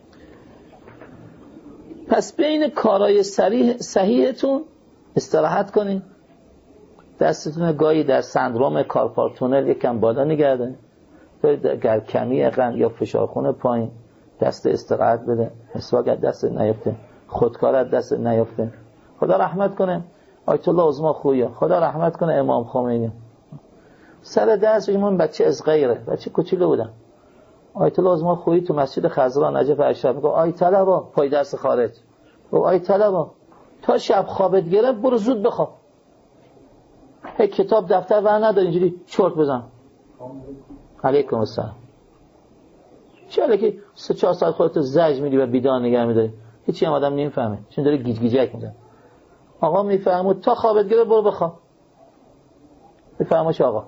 Speaker 1: پس بین کارهای صحیح صحیحتون استراحت کنین، دستتون گاهی در سندروم کارپال تونل یکم بالا نگردن، گر کمی قند یا فشارخون پایین دست استراحت بده، مسواک دست نیفته، خودکار دست نیفته. خدا رحمت کنه آیت الله عظمی خویی، خدا رحمت کنه امام خمینی. سر درس ایمون بچه از غیره، بچه کوچولو بودن. آیت الله عظمی خویی تو مسجد خضرا نجف اشرف میگه آی طلبا پای درس خارج، او آی طلبا تا شب خوابت گرفت برو زود بخواب، هی کتاب دفتر ور ندار اینجوری چرت بزن. علیکم السلام. چرا که سه چهار ساعت خودت زج میدی و بیدار نگه میداری، هیچی هم آدم نمیفهمه، چون داره گیج گیجک میزنه. آقا میفهمه تا خوابت گرفت برو بخواب. بفرمایش آقا.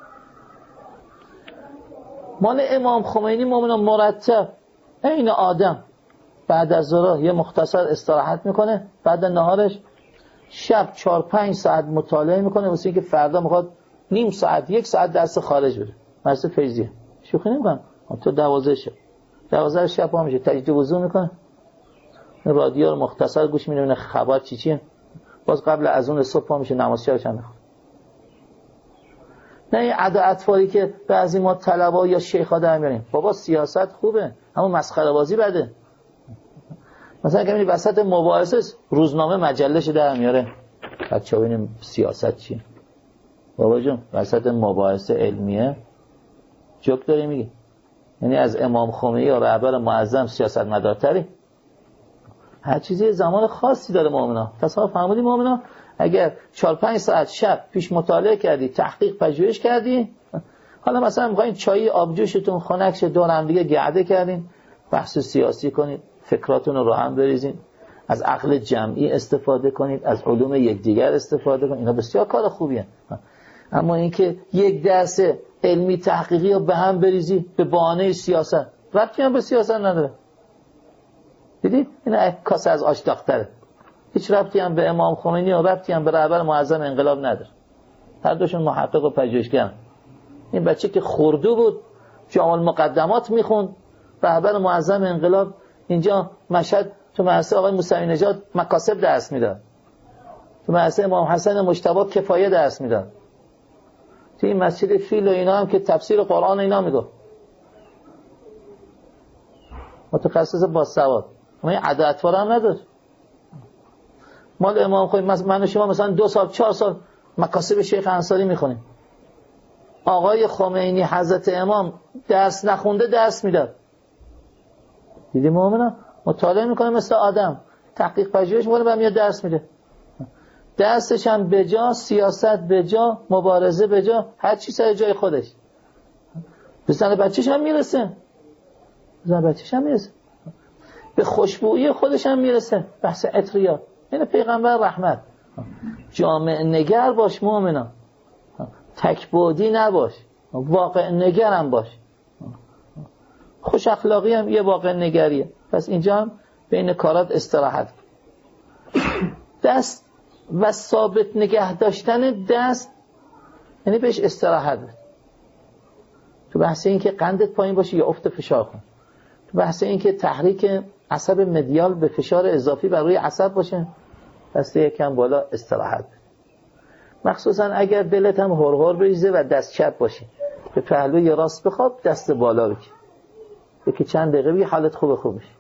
Speaker 1: مال امام خمینی مومنا مرتب این آدم بعد از ظهر یه مختصر استراحت میکنه، بعد نهارش شب چهار پنج ساعت مطالعه میکنه واسه اینکه فردا میخواد نیم ساعت یک ساعت درس خارج بره. مسجد فیضیه. شوخی نمیکنم. تو دوازده شب دوازده شب پا میشه تجدید وضو میکنه، رادیو رو مختصر گوش میده ببینه خبر چی چیه، باز قبل از اون صبح پا میشه نماز شبش هم میخونه. نه این عدا اطفالی که بعضی ما طلبا یا شیخا در میاریم. بابا سیاست خوبه اما مسخره بازی بده. مثلا که میبینی وسط مباحثه روزنامه مجلهش در میاره، بچه‌ها ببینیم سیاست چیه. بابا جون وسط مباحثه علمیه جوک داری میگی؟ یعنی از امام خمینی یا رهبر معظم سیاست مدارتری؟ هر چیزی زمان خاصی داره مومنا. تصور فرمودی مومنا؟ اگر چهار پنج ساعت شب پیش مطالعه کردی، تحقیق پژوهش کردی، حالا مثلا می‌خواید چای آبجوشتون خنکش دور هم دیگه گرده کردین، بحث سیاسی کنید، فکراتون رو هم بریزین، از عقل جمعی استفاده کنید، از علوم یکدیگر استفاده کنید، اینا بسیار کار خوبیه. اما اینکه یک درس علمی تحقیقی رو به هم بریزی به بهانه سیاست، ربطی هم به سیاست نداره. دیدید اینا کاسه از آش داغ‌تره. هیچ ربطی هم به امام خمینی و ربطی هم به رهبر معظم انقلاب نداره. هر دوشون محقق و پژوهشگر. این بچه که خردو بود جامع المقدمات میخوند، رهبر معظم انقلاب اینجا مشهد تو مدرسه آقای موسوی نژاد مکاسب درس میداد، تو مدرسه امام حسن مجتبی کفایه درس میداد، تو این مسجد فیل و اینا هم که تفسیر قرآن اینا میگفت. متخصص با سواد. ما این عدد اطفال هم نداشت. مال امام خمینی من و شما مثلا دو سال چهار سال مکاسب شیخ انصاری میخونیم. آقای خمینی حضرت امام درس نخونده درس میداد. دیدی مومنا مطالعه میکنه مثل آدم، تحقیق پژوهش میکنه و میاد درس میده. درسش هم بجا، سیاست بجا، مبارزه بجا، هر چی سر جای خودش. بزن بچه‌ش هم میرسه. زن بچه‌ش هم میرسه، به خوشبویی خودش هم میرسه. بحث عطریات، این پیغمبر رحمت. جامع نگر باش مؤمنا، تکبودی نباش، واقع نگرم باش. خوش اخلاقی هم یه واقع نگریه. پس اینجا هم بین کارات استراحت. دست و ثابت نگه داشتن دست یعنی بهش استراحت بده. تو بحث این که قندت پایین باشه یا افت فشار کن، تو بحث این که تحریک عصب مدیال به فشار اضافی بر روی عصب باشه، دست یکم بالا استراحت بده. مخصوصا اگر دلت هم هر هر بریزه و دست چپ باشه، به پهلوی راست بخواب، دست بالا بکن، یکی چند دقیقه بی حالت خوب خوب میشه.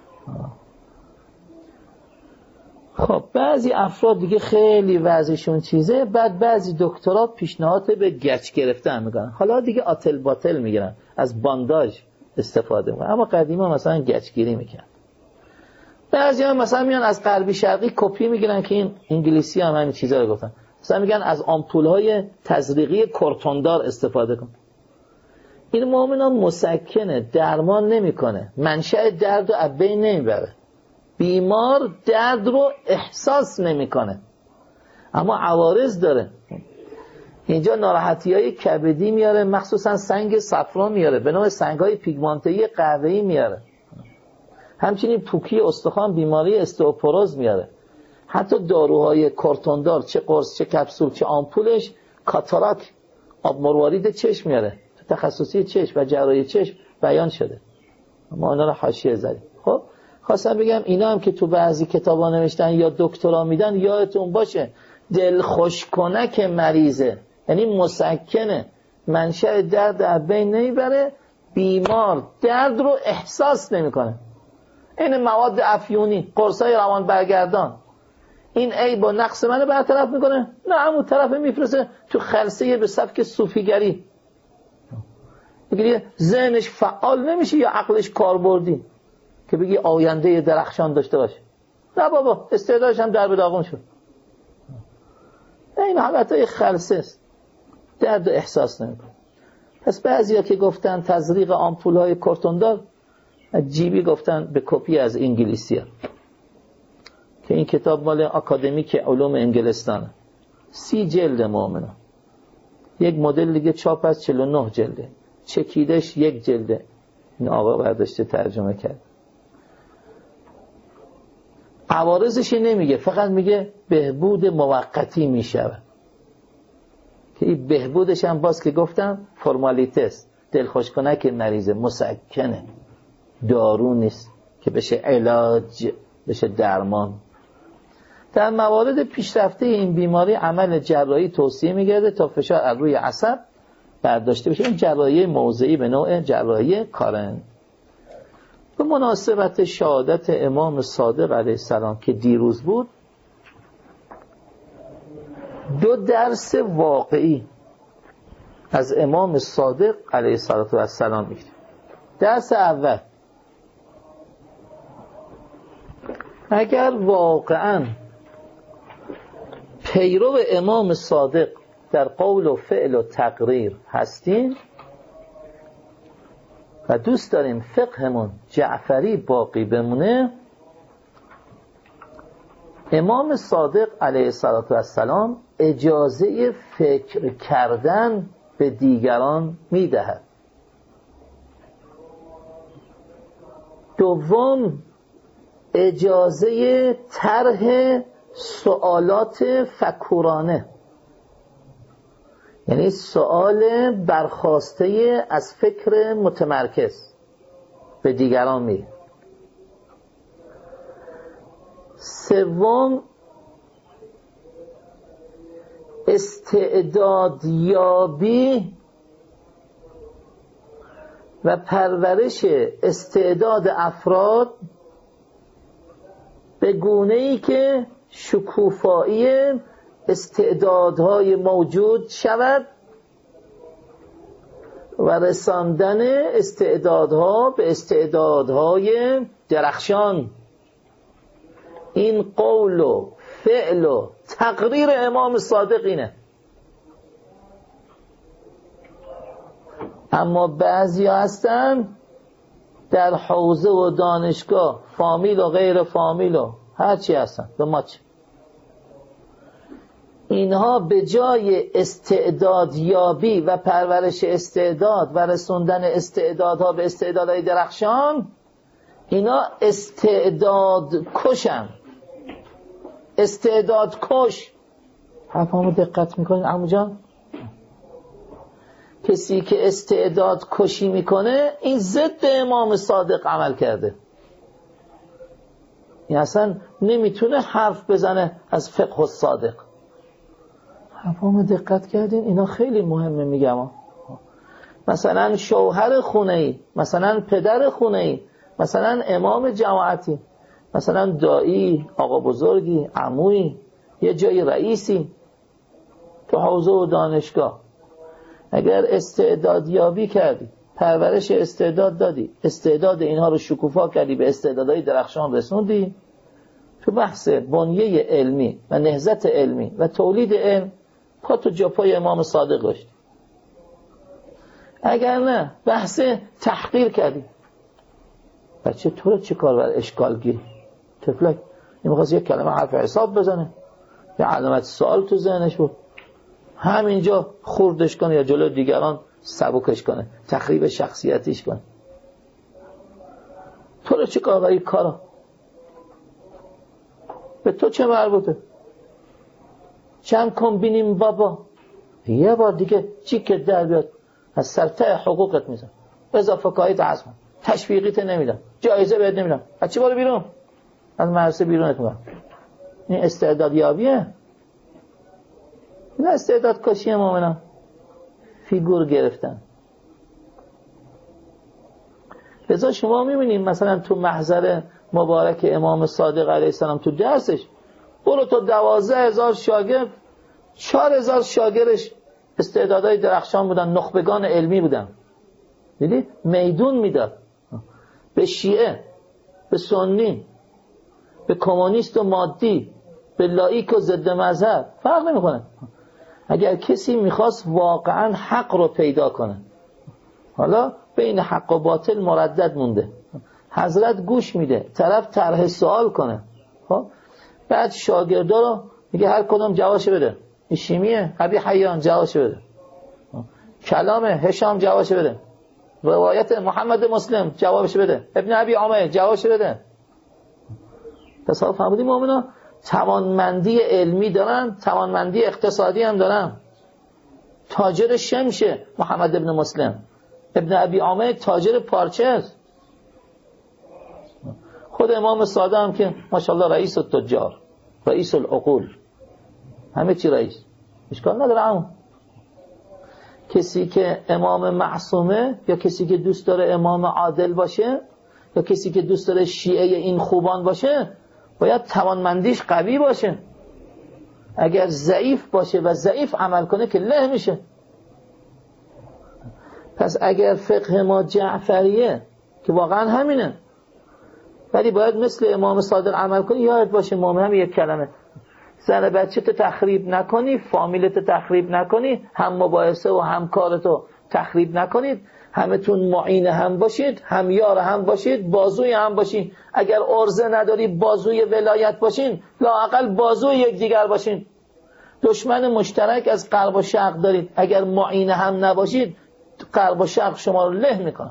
Speaker 1: خب بعضی افراد دیگه خیلی وضعشون چیزه، بعد بعضی دکترها پیشنهاد به گچ گرفتن میکنن، حالا دیگه آتل باطل میگیرن، از بانداژ استفاده میکنن، اما قدیما مثلا گچگیری میکنن. بعضی هم مثلا میان از غربی شرقی کپی میگیرن که این انگلیسی هم همین چیزا رو گفتن، مثلا میگن از آمپول‌های تزریقی کورتوندار استفاده کن. این مؤمنان مسکنه، درمان نمیکنه، منشأ درد رو از بین نمیبره. بیمار درد رو احساس نمیکنه اما عوارض داره. اینجا ناراحتی‌های کبدی میاره، مخصوصا سنگ صفرا میاره، به نوع سنگ‌های پیگمانته‌ای قهوه‌ای میاره، همچنین پوکی استخوان، بیماری استئوپوروز میاره. حتی داروهای کورتوندار، چه قرص چه کپسول چه آمپولش، کاتاراک، آب مروارید چشم میاره. تو تخصصی چشم و جراحی چشم بیان شده، ما اونا رو حاشیه زدیم. خب خواستم بگم اینا هم که تو بعضی کتابا نوشتن یا دکترا میدن، یادتون باشه دل خوش کنک مریضه، یعنی مسکنه، منشأ درد از بین نمیبره، بیمار درد رو احساس نمیکنه. این مواد افیونی، قرصای روان برگردان، این عیب و نقص منو برطرف میکنه؟ نه، همون طرف میفرسته تو خلسه به سبک صوفیگری. بگیری ذهنش فعال نمیشه یا عقلش کاربردی که بگی آینده درخشان داشته باشه. نه بابا، استعدادش هم در به داغون شد. این حالتهای خلسه است، درد احساس نمیکنه. پس بعضیا که گفتن تزریق آمپول‌های کورتوندار، جیبی گفتن به کپی از انگلیسی ها. که این کتاب مال اکادمیک علوم انگلستانه، سی جلد مؤمنه، یک مدل دیگه چاپ از چهل و نه جلده، چکیدش یک جلده. این آقا برداشته ترجمه کرد. عوارضش نمیگه، فقط میگه بهبود موقتی میشود، که این بهبودش هم باز که گفتم فرمالیته است، دلخوش کنک مریضه، مسکنه، دارو نیست که بشه علاج، بشه درمان. در موارد پیشرفته این بیماری عمل جراحی توصیه میگرده تا فشار از روی عصب برداشته بشه. این جراحی موضعی به نوع جراحی کارن. به مناسبت شهادت امام صادق علیه السلام که دیروز بود، دو درس واقعی از امام صادق علیه السلام میگیریم. درس اول، اگر واقعا پیرو امام صادق در قول و فعل و تقریر هستیم و دوست داریم فقهمون جعفری باقی بمونه، امام صادق علیه السلام اجازه فکر کردن به دیگران میدهد. دوم، اجازه طرح سوالات فکورانه، یعنی سوال برخاسته از فکر متمرکز به دیگران میده. سوم، استعدادیابی و پرورش استعداد افراد به گونه‌ای که شکوفایی استعدادهای موجود شود و رساندن استعدادها به استعدادهای درخشان. این قول و فعل و تقریر امام صادق اینه. اما بعضی هستن در حوزه و دانشگاه، فامیل و غیر فامیل و هر چی هستن، به ما چی؟ اینها به جای استعدادیابی و پرورش استعداد و رسوندن استعدادها به استعدادهای درخشان، اینا استعداد کشن، استعداد کش. حرفامو دقت میکنین عمو جان؟ کسی که استعداد کشی میکنه این ضد امام صادق عمل کرده. این اصلا نمیتونه حرف بزنه از فقه الصادق. حرفامو دقت کردین؟ اینا خیلی مهمه میگم. مثلا شوهر خونه‌ای، مثلا پدر خونه‌ای، مثلا امام جماعتی، مثلا دایی، آقا بزرگی، عمویی، یه جای رئیسی تو حوزه و دانشگاه، اگر استعدادیابی کردی، پرورش استعداد دادی، استعداد اینها رو شکوفا کردی، به استعدادهای درخشان رسوندی، تو بحث بنیه علمی و نهضت علمی و تولید علم پا تو جاپای امام صادق داشتی. اگر نه بحث تحقیر کردی، بچه تو رو چه کار بر اشکال گیری؟ تفلک این میخواست یک کلمه حرف حساب بزنه، یه علامت سوال تو ذهنش بود، همینجا خوردش کنه یا جلو دیگران سبکش کنه، تخریب شخصیتیش کنه. تو رو چه کار بر این کارا؟ به تو چه مربوطه؟ چند کن بینیم بابا، یه بار دیگه چیکت در بیاد از سرته حقوقت میزن، اضافه کاهیت عزم، تشویقیت نمیدم، جایزه بهت نمیدم، از چی بارو بیرون؟ از مدرسه بیرونت میکنم. این استعدادیابیه؟ این استعداد کشی مومنان، فیگور گرفتن. لذا شما میبینیم مثلا تو محضر مبارک امام صادق علیه السلام تو درسش، برو تو دوازده هزار شاگرد، چهار هزار شاگردش استعدادهای درخشان بودن، نخبگان علمی بودن. دیدید؟ میدون میداد به شیعه، به سنی، به کمونیست و مادی، به لایک و ضد مذهب، فرق نمیکنه. اگر کسی میخواست واقعا حق رو پیدا کنه، حالا بین حق و باطل مردد مونده، حضرت گوش میده، طرف طرح سوال کنه، خب بعد شاگردا رو میگه هر کدوم جوابش بده. این شیمیه، ابی حیان جوابش بده، کلام هشام جوابش بده، روایت محمد مسلم جوابش بده، ابن ابی عامر جوابش بده. تصور فهمیدیم مومنا؟ توانمندی علمی دارن، توانمندی اقتصادی هم دارن. تاجر شمشه محمد ابن مسلم، ابن ابی عامر تاجر پارچه است. خود امام صادق هم که ماشاءالله رئیس التجار، رئیس العقول، همه چی رئیس، اشکال نداره. اما کسی که امام معصومه، یا کسی که دوست داره امام عادل باشه، یا کسی که دوست داره شیعه این خوبان باشه، باید توانمندیش قوی باشه. اگر ضعیف باشه و ضعیف عمل کنه که له میشه. پس اگر فقه ما جعفریه که واقعا همینه، ولی باید مثل امام صادق عمل کنی، یاد باشه مومن هم یک کلمه، زن بچه تو تخریب نکنی، فامیلت تخریب نکنی، هم مباحثه و هم کارتو تخریب نکنید، همتون معین هم باشید، هم یار هم باشید، بازوی هم باشین. اگر عرضه نداری بازوی ولایت باشین، لااقل بازوی یک دیگر باشین. دشمن مشترک از غرب و شرق دارید، اگر معین هم نباشید غرب و شرق شما رو له میکنن،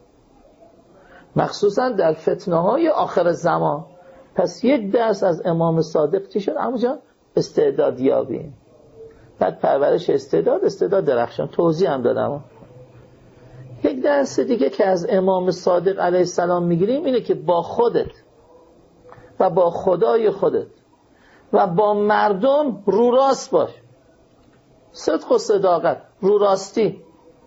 Speaker 1: مخصوصا در فتنه های آخر زمان. پس یک درس از امام صادق چی شد عمو جان؟ استعدادیابی، بعد پرورش استعداد، استعداد درخشان، توضیح هم دادم. یک درس دیگه که از امام صادق علیه السلام میگیریم اینه که با خودت و با خدای خودت و با مردم رو راست باش. صدق و صداقت، رو راستی.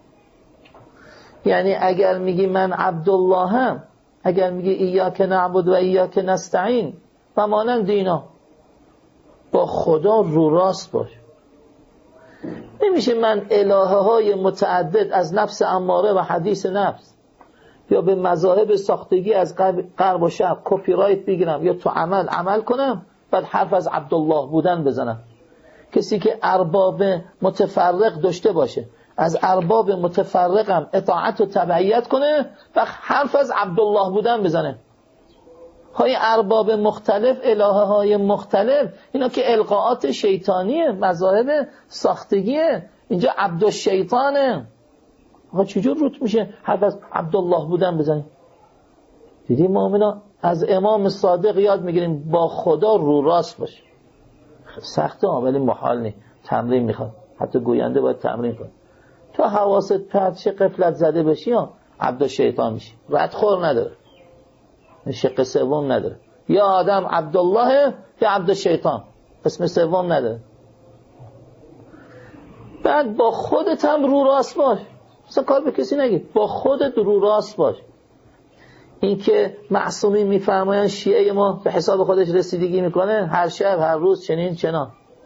Speaker 1: یعنی اگر میگی من عبدالله هم، اگر میگی ایاک نعبد و ایاک نستعین و مانند اینا، با خدا رو راست باش. نمیشه من الهه های متعدد از نفس اماره و حدیث نفس یا به مذاهب ساختگی از غرب و شرق کپی رایت بگیرم یا تو عمل عمل کنم بعد حرف از عبدالله بودن بزنم. کسی که ارباب متفرق داشته باشه، از ارباب متفرقم اطاعت و تبعیت کنه و حرف از عبدالله بودن بزنه. های ارباب مختلف، الهه های مختلف، اینا که القاءات شیطانیه، مذاهب ساختگیه. اینجا عبدالشیطانه. ها چجور روت میشه حرف از عبدالله بودن بزنیم؟ دیدی مؤمنا از امام صادق یاد میگیریم با خدا رو راست باش. سخته ولی محال نیست، تمرین میخواد. حتی گوینده باید تمرین کنه. تا حواست پرت شه، غفلت زده بشی ها عبدالشیطان میشی. ردخور نداره، شق سوم نداره. یا آدم عبدالله یا عبدالشیطان، اسم سوم نداره. بعد با خودت هم رو راست باش، مثلا کار به کسی نگید، با خودت رو راست باش. این که معصومین میفرمایند شیعه ما به حساب خودش رسیدگی میکنه، هر شب هر روز چنین چنان.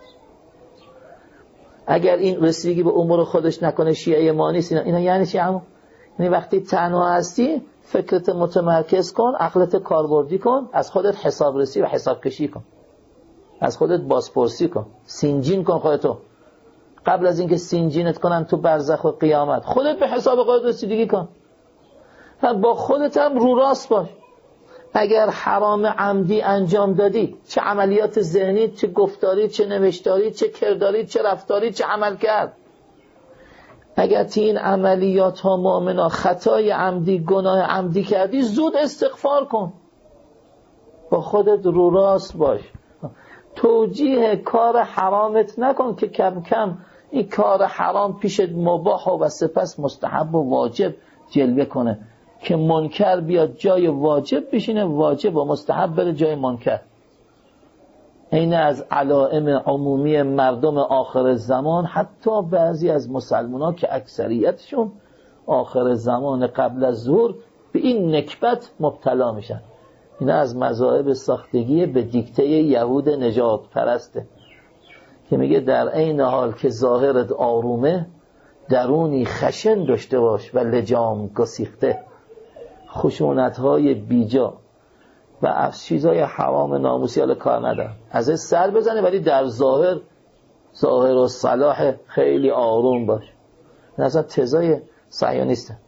Speaker 1: اگر این رسیدگی به امور خودش نکنه شیعه ما نیست. اینا, اینا یعنی چی عمو؟ یعنی وقتی تنها هستی فکرت متمرکز کن، عقلت کاربردی کن، از خودت حساب رسی و حساب کشی کن، از خودت بازپرسی کن، سینجین کن خودتو. قبل از اینکه سینجینت کنن تو برزخ و قیامت، خودت به حساب خودت رسیدگی کن. با خودت هم رو راست باش. اگر حرام عمدی انجام دادی، چه عملیات ذهنی، چه گفتاری، چه نوشتاری، چه کرداری، چه رفتاری، چه عمل کرد، اگر تی این عملیات ها مؤمنا خطای عمدی، گناه عمدی کردی، زود استغفار کن، با خودت رو راست باش. توجیه کار حرامت نکن که کم کم این کار حرام پیشت مباح و سپس مستحب و واجب جلوه کنه، که منکر بیاد جای واجب بشینه، واجب و مستحب بره جای منکر. این از علائم عمومی مردم آخر زمان، حتی بعضی از مسلمان ها که اکثریتشون آخر زمان قبل از ظهر به این نکبت مبتلا میشن. این از مذاهب ساختگی به دیکته یهود نجات پرسته که میگه در عین حال که ظاهرت آرومه، درونی خشن داشته باش و لجام گسیخته. خشونت های بیجا و از چیزهای حرام ناموسی حالا کار ندارم، ازش سر بزنه ولی در ظاهر ظاهر و صلاح خیلی آروم باش. این اصلا تزای صهیونیسته.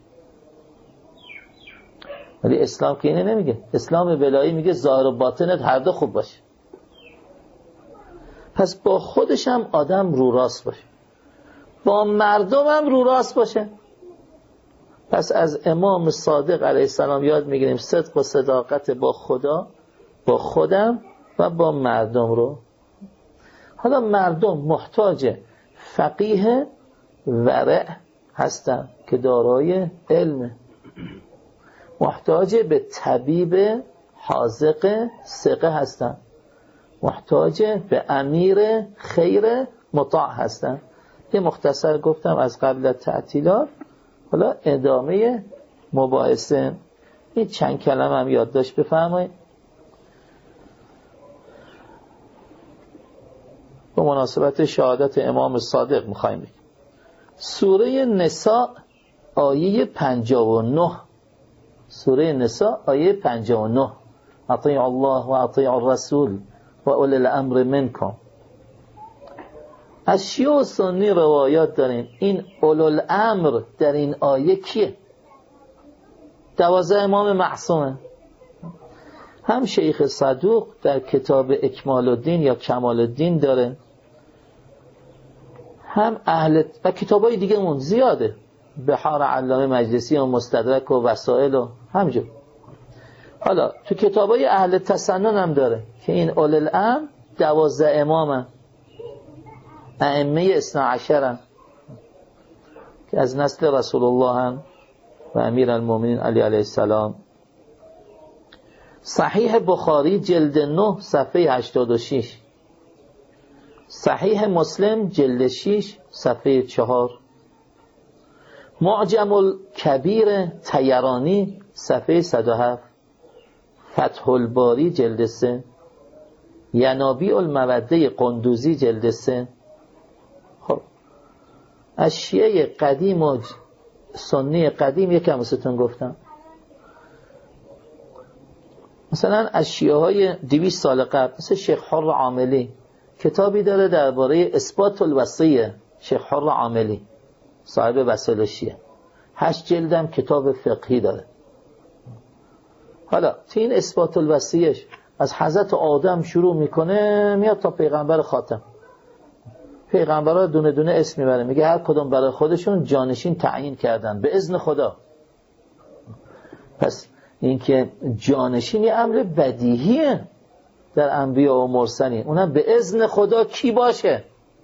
Speaker 1: ولی اسلام که اینه نمیگه. اسلام ولایی میگه ظاهر و باطنت هر دو خوب باشه. پس با خودش هم آدم رو راست باشه، با مردم هم رو راست باشه. پس از امام صادق علیه السلام یاد میگیریم صدق و صداقت با خدا، با خودم و با مردم رو. حالا مردم محتاج فقیه ورع هستن که دارای علم، محتاج به طبیب حاذق ثقه هستن، محتاج به امیر خیر مطاع هستن. یه مختصر گفتم از قبل تعطیلات، حالا ادامه مباحثه. این چند کلمه هم یادداشت بفرمایید. به مناسبت شهادت امام صادق میخوایم بگیم. سوره نساء آیه پنجاه و نه، سوره نساء آیه پنجاه و نه، اطیعوا الله و اطیعوا الرسول و اولی الامر منکم. از شیعه و سنی روایات داریم این اولوالامر در این آیه کیه؟ دوازده امام معصومه. هم شیخ صدوق در کتاب اکمال الدین یا کمال الدین داره، هم اهل و کتابای دیگه مون زیاده، بحار علامه مجلسی و مستدرک و وسائل و همجور. حالا تو کتابای اهل تسنن هم داره که این اولوالامر دوازده امامه، ائمه اثنا عشر هم که از نسل رسول الله هم و امیر المؤمنین علی علیه السلام. صحیح بخاری جلد نه صفحه هشتاد و شش، صحیح مسلم جلد شش صفحه چهار، معجم الکبیر طیرانی صفحه صد و هفت، فتح الباری جلد سه، ینابیع الموده قندوزی جلد سه. خب از شیعه قدیم و سنی قدیم یکم واسهتون گفتم. مثلا از شیعه های دویست سال قبل مثل شیخ حر عاملی کتابی داره درباره اثبات الوصیه. شیخ حر عاملی صاحب وسائل شیعه، هشت جلدم کتاب فقهی داره. حالا تو این اثبات الوصیه‌اش از حضرت آدم شروع میکنه میاد تا پیغمبر خاتم. پیغمبرها دونه دونه اسم میبره، میگه هر کدوم برای خودشون جانشین تعیین کردن به اذن خدا. پس این که جانشین یه امر بدیهیه در انبیا و مرسلین، اونم به اذن خدا کی باشه.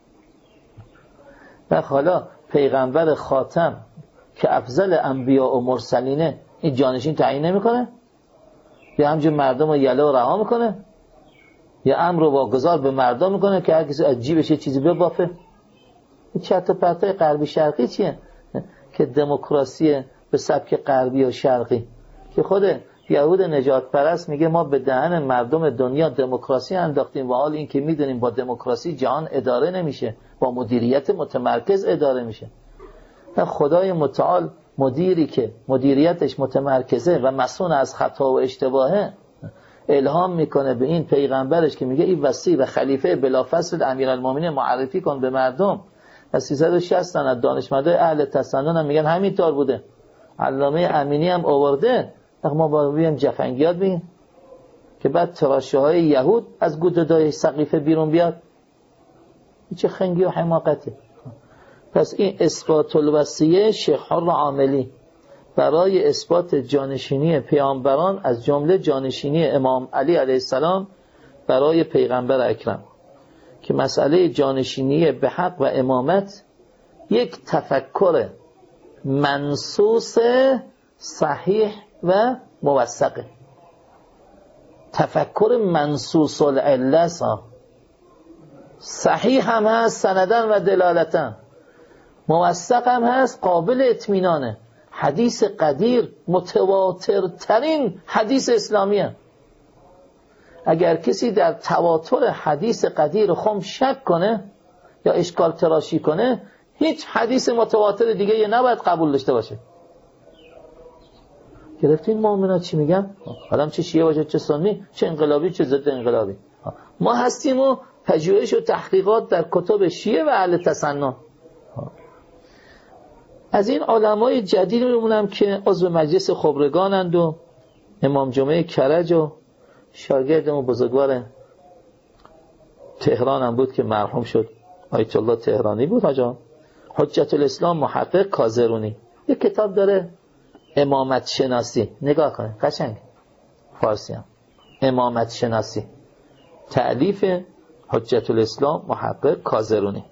Speaker 1: و حالا پیغمبر خاتم که افضل انبیا و مرسلینه این جانشین تعیین نمیکنه؟ یا همجور مردم رو یله و رها میکنه؟ یا امر رو واگذار به مردم میکنه که هر کسی از جیبش یه چیزی ببافه؟ این چرت و پرتای غربی شرقی چیه که دموکراسی به سبک غربی و شرقی، که خود یهود نجات پرست میگه ما به دهن مردم دنیا دموکراسی انداختیم و حال این که میدونیم با دموکراسی جهان اداره نمیشه، با مدیریت متمرکز اداره میشه. و خدای متعال مدیری که مدیریتش متمرکزه و مسئول از خطا و اشتباهه الهام میکنه به این پیغمبرش که میگه این وصی و خلیفه بلافصل امیرالمومنین معرفی کن به مردم. و سیصد و شصت تن از دانشمندای اهل تسنن هم میگن همینطور بوده. علامه امینی هم آورده. ما با بیم جفنگیات بین که بعد تراشه های یهود از گوددای سقیفه بیرون بیاد. این چه خنگی و حماقته. پس این اثبات الوصیه شیخ حر عاملی برای اثبات جانشینی پیامبران از جمله جانشینی امام علی علیه السلام برای پیغمبر اکرم، که مسئله جانشینی به حق و امامت یک تفکر منصوص صحیح و موثقه. تفکر منصوص العله صحیح هم هست سندن و دلالتن، موثق هم هست قابل اطمینانه. حدیث قدیر متواترترین حدیث اسلامیه. اگر کسی در تواتر حدیث قدیر خم شک کنه یا اشکال تراشی کنه، هیچ حدیث متواتر دیگه یه نباید قبول داشته باشه. گرفتین مؤمنات چی میگن؟ آدم چه شیعه باشه چه سنی، چه انقلابی چه ضد انقلابی، ما هستیم و پژوهش و تحقیقات در کتب شیعه و اهل تسنن. از این علمای جدید میمونم که عضو مجلس خبرگانند و امام جمعه کرج و شاگردم و بزرگوار تهران هم بود که مرحوم شد، آیت الله تهرانی بود آجا. حجت الاسلام محقق کازرونی یک کتاب داره امامت شناسی، نگاه کنه قشنگ، فارسی هم امامت شناسی، تألیف حجت الاسلام محقق کازرونی.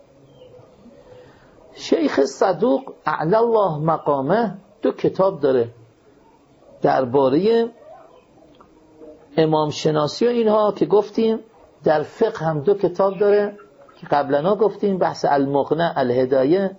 Speaker 1: شیخ صدوق اعلی الله مقامه دو کتاب داره درباره امام شناسی و اینها که گفتیم. در فقه هم دو کتاب داره که قبلا گفتیم، بحث المغنی الهدایه.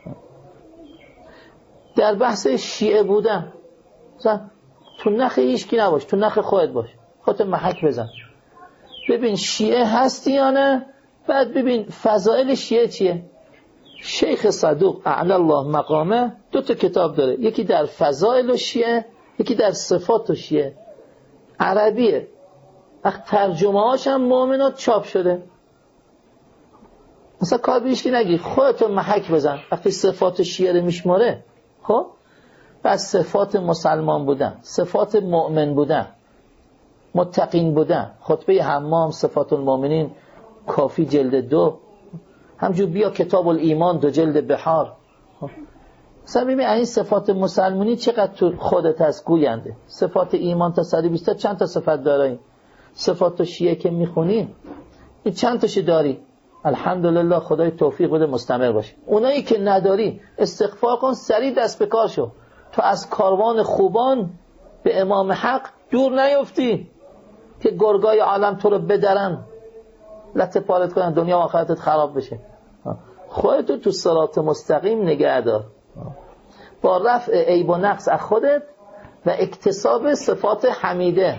Speaker 1: در بحث شیعه بودن تو نخ هیچکی نباش، تو نخ خودت باش، خودت محک بزن ببین شیعه هستی یا نه، بعد ببین فضائل شیعه چیه. شیخ صدوق اعلی الله مقامه دو تا کتاب داره، یکی در فضائل و شیعه، یکی در صفات و شیعه. عربیه، وقت ترجمه هاش هم مؤمنات چاپ شده. مثلا کار بیشکی نگی، خودتو محک بزن وقتی صفات شیعه رو میشماره. خب بعد صفات مسلمان بودن، صفات مؤمن بودن، متقین بودن، خطبه حمام، صفات المؤمنین، کافی جلد دو، همجور بیا کتاب الایمان دو جلد بحار. مثلا ببین این صفات مسلمانی چقدر تو خودت هست گوینده. صفات ایمان تا صد و بیست چند تا صفت داری؟ صفات شیعه که میخونیم این چند تاشو داری؟ الحمدلله خدای توفیق بده مستمر باشی. اونایی که نداری استغفار کن، سریع دست به کار شو، تو از کاروان خوبان به امام حق دور نیفتی که گرگای عالم تو رو بدرن، لطه پارت کنن، دنیا و آخرتت خراب بشه. خودتو تو صراط مستقیم نگه دار با رفع عیب و نقص از خودت و اکتساب صفات حمیده.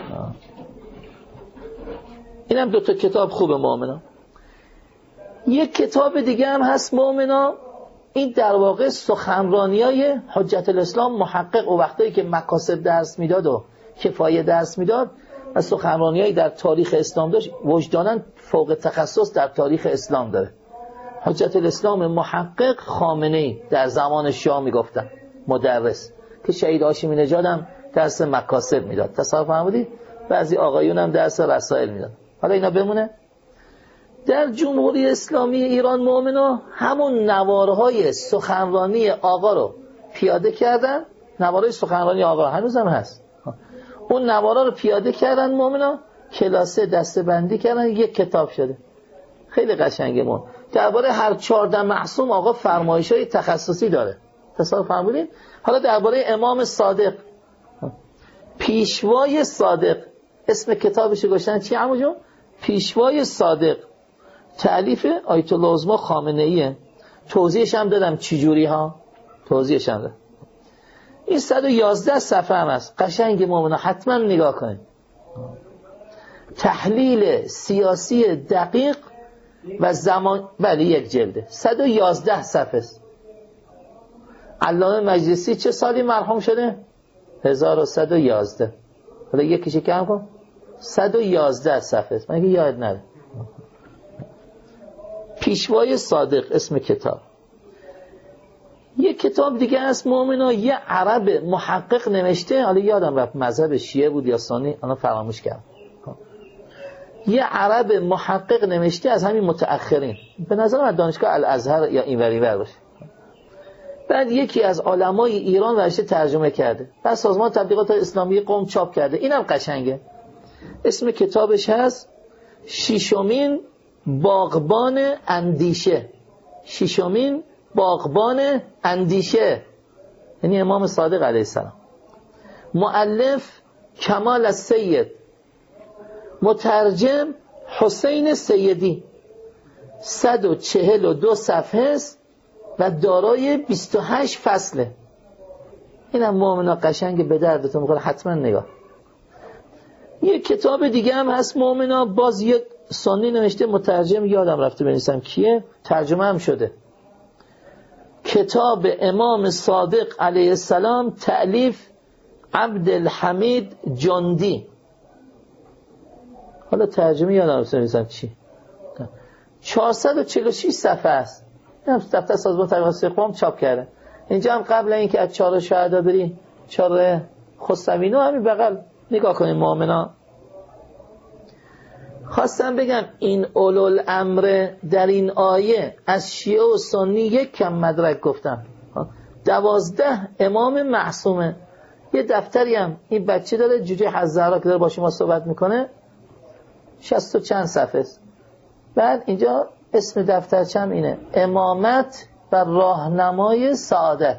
Speaker 1: اینم دو تا کتاب خوبه مؤمنا. یک کتاب دیگه هم هست مؤمنا، این در واقع سخنرانیای حجت الاسلام محقق و وقتایی که مکاسب درس میداد و کفایه درس میداد و سخنرانیایی در تاریخ اسلام داشت، وجداناً فوق تخصص در تاریخ اسلام داره. حجت الاسلام محقق خامنه‌ای در زمان شاه میگفتن، مدرس که شهید هاشمی نژاد هم درس مکاسب میداد، تصور فرمودید؟ بعضی آقایون هم درس رسائل میداد. حالا اینا بمونه. در جمهوری اسلامی ایران مؤمنا همون نوارهای سخنرانی آقا رو پیاده کردن، نوارهای سخنرانی آقا هنوز هم هست، اون نوارا رو پیاده کردن مؤمنا، کلاسه دسته‌بندی کردن، یک کتاب شده. خیلی قشنگه. ما درباره هر چهارده معصوم آقا فرمایش‌های تخصصی داره، تصور فرمودید؟ حالا درباره امام صادق، پیشوای صادق، اسم کتابش گذاشتن چی عمو جون؟ پیشوای صادق، تألیف آیت الله عظما خامنه‌ایه. توضیحش هم دادم چی جوری ها، توضیحش هم دادم. این صد و یازده صفحه هم هست، قشنگ مؤمنا حتما نگاه کنید. تحلیل سیاسی دقیق و زمان، بله یک جلده، صد و یازده صفحه است. علامه مجلسی چه سالی مرحوم شده؟ هزار و صد و یازده. حالا یکیشو کم کن، صد و یازده صفحه است، من یاد نره. پیشوای صادق اسم کتاب. یک کتاب دیگه هست مؤمنا، یه عرب محقق نوشته، حالا یادم رفت مذهب شیعه بود یا سنی، انا فراموش کردم. یه عرب محقق نوشته از همین متأخرین، به نظر من دانشگاه الازهر یا اینوری ور باشه. بعد یکی از علمای ایران ورشه ترجمه کرده، بعد سازمان تبلیغات اسلامی قم چاپ کرده. اینم قشنگه. اسم کتابش هست ششمین باغبان اندیشه. ششمین باغبان اندیشه، یعنی امام صادق علیه السلام. مؤلف کمال السید، مترجم حسین سیدی. صد و چهل و دو صفحه است و دارای بیست و هشت فصله. اینم مؤمنا قشنگ، به دردتون میخوره، حتما نگاه. یک کتاب دیگه هم هست مؤمنا، باز یک سنی نوشته، مترجم یادم رفته بنویسم کیه، ترجمه هم شده. کتاب امام صادق علیه السلام، تألیف عبدالحمید جندی. حالا ترجمه یادم رفته بنویسم چی، چهارصد و چهل و شش صفحه است. این هم دفتر سازمان تبلیغات قم چاپ کرده. اینجا هم قبل اینکه از چهار شهدا بریم چهار خستوینو همین بغل نگاه کنیم مؤمنا. خواستم بگم این اولوالامر در این آیه از شیعه و سنی یک کم مدرک گفتم. دوازده امام معصومه. یه دفتری هم این بچه داره، جوجه حزهرا که داره با شما صحبت میکنه، شصت و چند صفحه است. بعد اینجا اسم دفترچم اینه، امامت و راهنمای سعادت.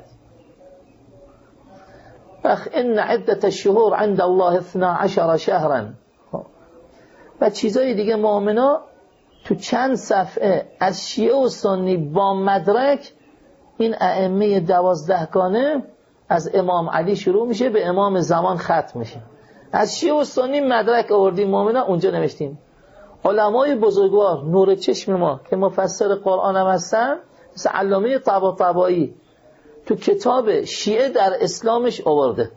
Speaker 1: اخ ان عدت الشهور عند الله اثنا عشر شهرا. و چیزای دیگه مؤمنا تو چند صفحه از شیعه و سنی با مدرک. این ائمه دوازدهگانه از امام علی شروع میشه به امام زمان ختم میشه. از شیعه و سنی مدرک آوردیم مؤمنا، اونجا نوشتیم. علمای بزرگوار نور چشم ما که مفسر قرآن هم هستن، مثل علامه طباطبایی تو کتاب شیعه در اسلامش آورده.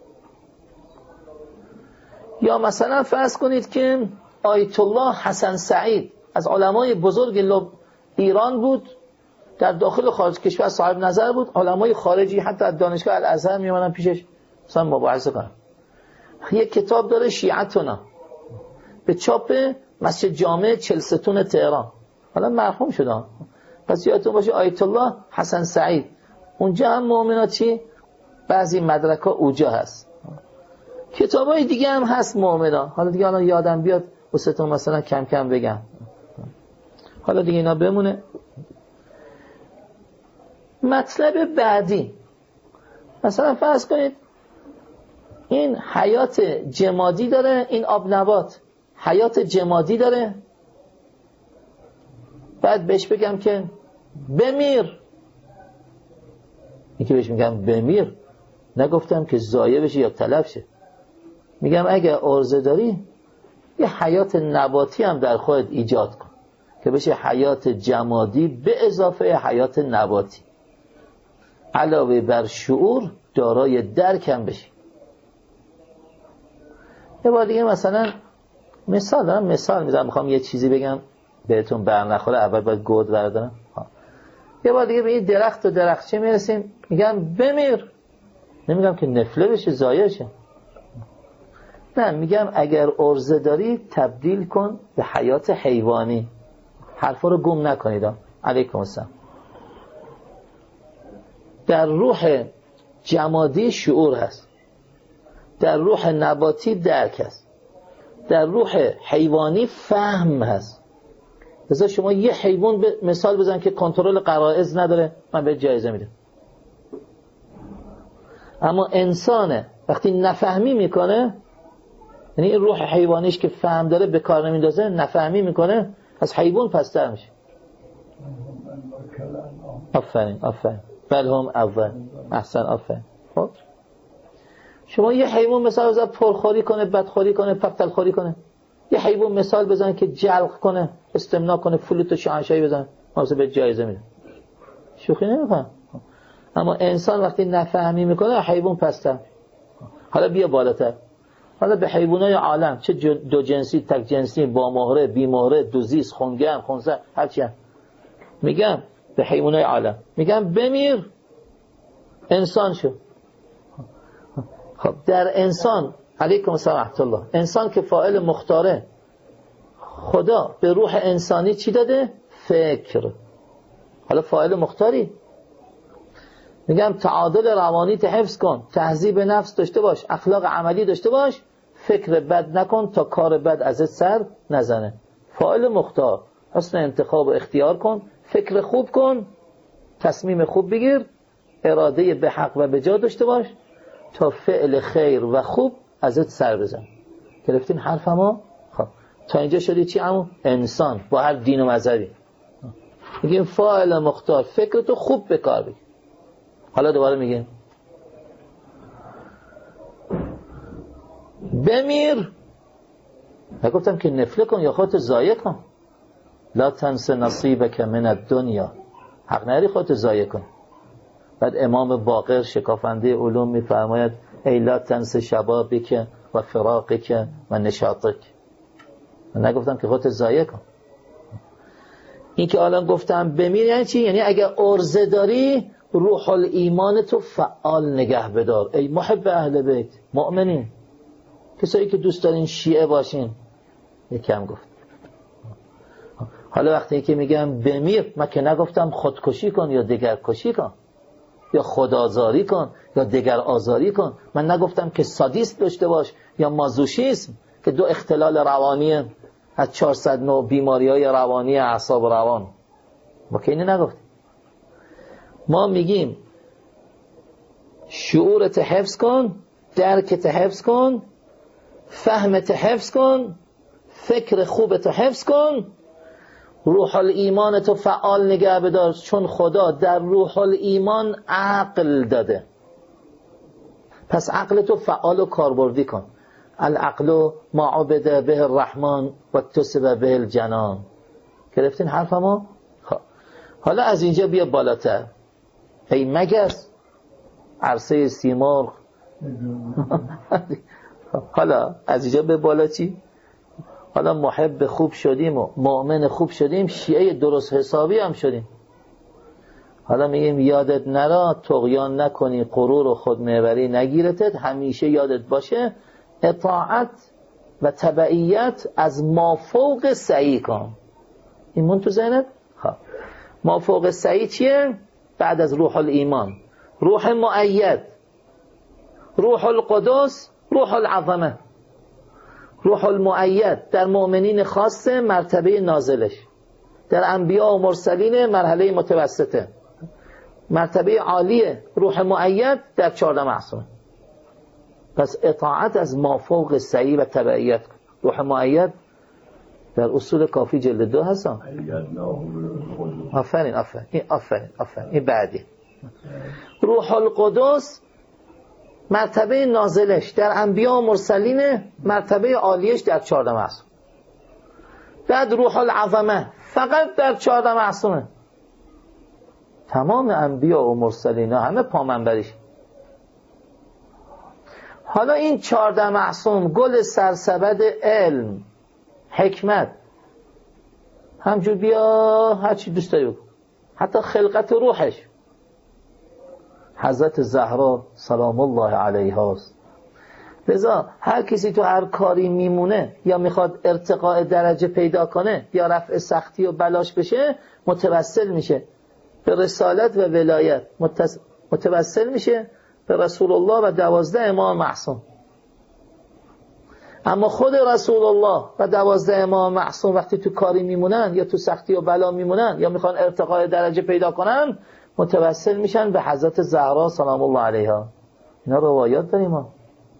Speaker 1: یا مثلا فرض کنید که آیت الله حسن سعید از علمای بزرگ لب ایران بود، در داخل و خارج کشور صاحب نظر بود. علمای خارجی حتی از دانشگاه الازهر میومدن پیشش مثلا مباحثه کنن. یک کتاب داره شیعتنا، به چاپ مسجد جامع چلستون تهران، حالا مرحوم شدن. پس یادتون باشه آیت الله حسن سعید. اونجا هم مؤمنا چی؟ بعضی مدرک ها اوجا هست. کتاب های دیگه هم هست مؤمنا، حالا دیگه الان یادم بیاد واسهتون مثلا کم کم بگم. حالا دیگه اینا بمونه. مطلب بعدی، مثلا فرض کنید این حیات جمادی داره، این آب نبات حیات جمادی داره، بعد بهش بگم که بمیر. این که بهش میگم بمیر، نگفتم که ضایع بشه یا تلف شه. میگم اگه عرضه داری یه حیات نباتی هم در خودت ایجاد کن که بشه حیات جمادی به اضافه حیات نباتی، علاوه بر شعور دارای درک هم بشه. یه بار دیگه مثلا مثال دارم، مثال میزنم، میخوام یه چیزی بگم بهتون بر نخوره، اول باید گود بردارم. یه بار دیگه به این درخت و درختچه میرسیم، میگم بمیر. نمیگم که نفله بشه، ضایع شه. نه، میگم اگر عرضه داری تبدیل کن به حیات حیوانی. حرفا رو گم نکنید. علیکم السلام. در روح جمادی شعور هست، در روح نباتی درک هست، در روح حیوانی فهم هست. لذا شما یه حیوان مثال بزن که کنترل غرایز نداره، من به جایزه میدم. اما انسانه وقتی نفهمی میکنه، یعنی این روح حیوانیش که فهم داره به کار نمیندازه، نفهمی میکنه، از حیوان پستر میشه. آفرین آفرین بل هم اول احسن آفرین. خب شما یه حیوان مثال بزن پرخوری کنه، بدخوری کنه، پفتل خوری کنه. یه حیوان مثال بزن که جلق کنه، استمنا کنه، فلوت و شاهنشاهی بزن، واسه به جایزه میده. شوخی نمیکنه. اما انسان وقتی نفهمی میکنه حیوان پستر. حالا بیا بالاتر، حالا به حیوانات عالم، چه دو جنسی، تک جنسی، با مهره، بی مهره، دوزیس، خونگرم، خونسرد، هر چی. میگم به حیوانات عالم، میگم بمیر، انسان شو. خب در انسان، علیکم السلام ورحمة الله، انسان که فاعل مختاره، خدا به روح انسانی چی داده؟ فکر. حالا فاعل مختاری، میگم تعادل روانی ته حفظ کن، تهذیب نفس داشته باش، اخلاق عملی داشته باش، فکر بد نکن تا کار بد ازت سر نزنه. فاعل مختار، حسن انتخاب و اختیار کن، فکر خوب کن، تصمیم خوب بگیر، اراده به حق و به جا داشته باش تا فعل خیر و خوب ازت سر بزن. گرفتین حرفمو؟ خب تا اینجا شدی چی عمو؟ انسان با هر دین و مذهبی. میگیم فاعل مختار، فکرتو خوب به کار بگیر. حالا دوباره میگیم بمیر. نگفتم که نفله کن یا خودت ضایع کن. لا تنس نصیبک من الدنیا، حق نری خودت ضایع کن. بعد امام باقر شکافنده علوم میفرماید ای لا تنس شبابک و فراقک و نشاطک. من نگفتم که خودت ضایع کن. این که الان گفتم بمیر یعنی چی؟ یعنی اگر عرضه داری روح الایمان تو فعال نگه بدار. ای محب اهل بیت، مؤمنین، کسایی که دوست دارین شیعه باشین. یکم گفت. حالا وقتی که میگم بمیر، من که نگفتم خودکشی کن یا دگر کشی کن یا خودآزاری کن یا دگر آزاری کن. من نگفتم که سادیست داشته باش یا مازوشیسم که دو اختلال روانی از چهارصد نوع بیماری‌های روانی اعصاب و روان. ما که اینو نگفتیم. ما میگیم شعورت حفظ کن، درکت حفظ کن، فهمت حفظ کن، فکر خوبت حفظ کن، روح الایمان تو فعال نگه بدار، چون خدا در روح الایمان عقل داده. پس عقل تو فعال و کاربردی کن. العقل ما عبد به الرحمن و اتصب به الجنان. گرفتین حرفمو؟ خب حالا از اینجا بیا بالاتر. ای مگس، عرصه سیمرغ. حالا از اینجا به بالا چی؟ حالا محب خوب شدیم و مؤمن خوب شدیم، شیعه درست حسابی هم شدیم. حالا میگیم یادت نرا طغیان نکنی، غرور و خودمحوری نگیرتت، همیشه یادت باشه اطاعت و تبعیت از مافوق سعی کن. این من تو ذهنت؟ خب مافوق سعی چیه؟ بعد از روح الایمان روح مؤید، روح القدس، روح العظمه. روح المؤید در مؤمنین خاصه مرتبه نازلش، در انبیاء و مرسلین مرحله متوسطه، مرتبه عالیه روح مؤید در چهارده معصوم. پس اطاعت از مافوق سعی و تبعیت. روح مؤید در اصول کافی جلد دو هستم. آفرین آفرین این آفرین آفرین این بعدی. روح القدس مرتبه نازلش در انبیاء و مرسلین، مرتبه عالیش در چهارده معصوم. بعد روح العظمه فقط در چهارده معصومه. تمام انبیاء و مرسلین همه پامنبریش. حالا این چهارده معصوم گل سرسبد علم، حکمت، همجور بیا هرچی دوست داری بکن. حتی خلقت روحش حضرت زهرا سلام الله علیها است. لذا هر کسی تو هر کاری میمونه یا میخواد ارتقاء درجه پیدا کنه یا رفع سختی و بلاش بشه، متوسل میشه به رسالت و ولایت، متوسل میشه به رسول الله و دوازده امام معصوم. اما خود رسول الله و دوازده امام معصوم وقتی تو کاری میمونن یا تو سختی و بلا میمونن یا میخوان ارتقاء درجه پیدا کنن، متوسل میشن به حضرت زهرا سلام الله علیها. اینا روایات داریم ما.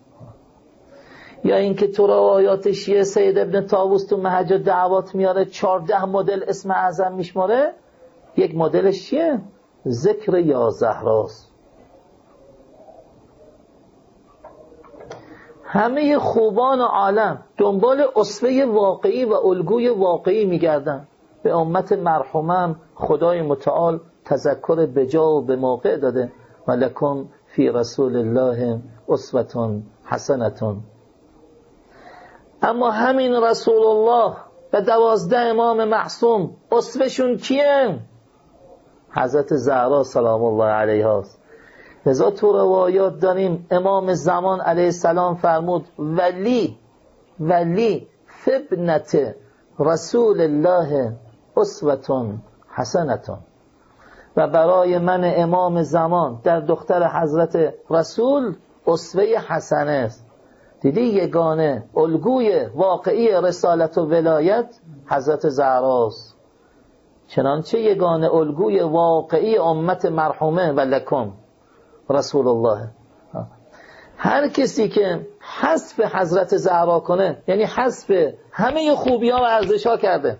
Speaker 1: یا اینکه تو روایات شیعه سید ابن طاووس تو محج دعوات میاره چهارده مدل اسم اعظم میشماره، یک مدلش چیه؟ ذکر یا زهراست. همه خوبان عالم دنبال اسوه واقعی و الگوی واقعی میگردن. به امت مرحومم خدای متعال تذکر بجا و به موقع داده، ولکم فی رسول الله اسوة حسنة. اما همین رسول الله و دوازده امام معصوم اسوهشون کیه؟ حضرت زهرا سلام الله علیها است. لذا تو روایات داریم امام زمان علیه السلام فرمود ولی ولی فبنت رسول الله اسوة حسنة، و برای من امام زمان در دختر حضرت رسول اسوه حسنه است. دیدی یگانه الگوی واقعی رسالت و ولایت حضرت زهراست، چنانچه یگانه الگوی واقعی امت مرحومه و لکم رسول الله. هر کسی که حذف حضرت زهرا کنه یعنی حذف همه خوبی ها و ارزش ها کرده،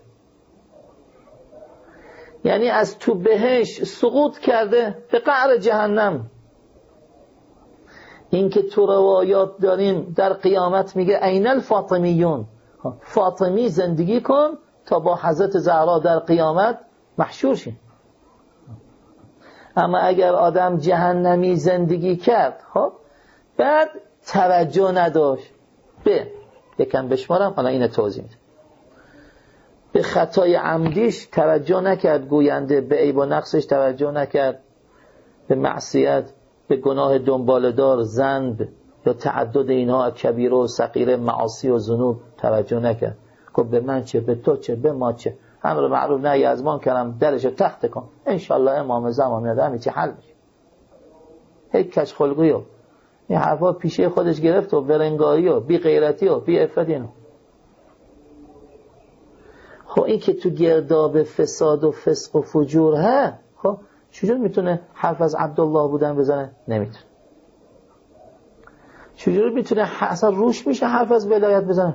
Speaker 1: یعنی از تو بهش سقوط کرده به قعر جهنم. این که تو روایات داریم در قیامت میگه این الفاطمیون، فاطمی زندگی کن تا با حضرت زهرا در قیامت محشور شی. اما اگر آدم جهنمی زندگی کرد خب بعد توجه نداشت به یکم بشمارم، حالا اینه توضیح میده، به خطای عمدیش توجه نکرد، گوینده به عیب و نقصش توجه نکرد، به معصیت، به گناه دنبالدار، ذنب یا تعدد اینها کبیره و صغیره معاصی و ذنوب توجه نکرد. گفت به من چه، به تو چه، به ما چه، امر معروف نهی از منکر کردم درشو تخت کن، انشالله امام زمان میاد همین چی حل میشه. هیچ کش خلقی و این حرفا پیشه خودش گرفت و برنگاری و بی غیرتی و بی عفت. اینو خب این که تو گرداب فساد و فسق و فجور ها، خب چجور میتونه حرف از عبدالله بودن بزنه؟ نمیتونه. چجور میتونه اصلا روش میشه حرف از ولایت بزنه؟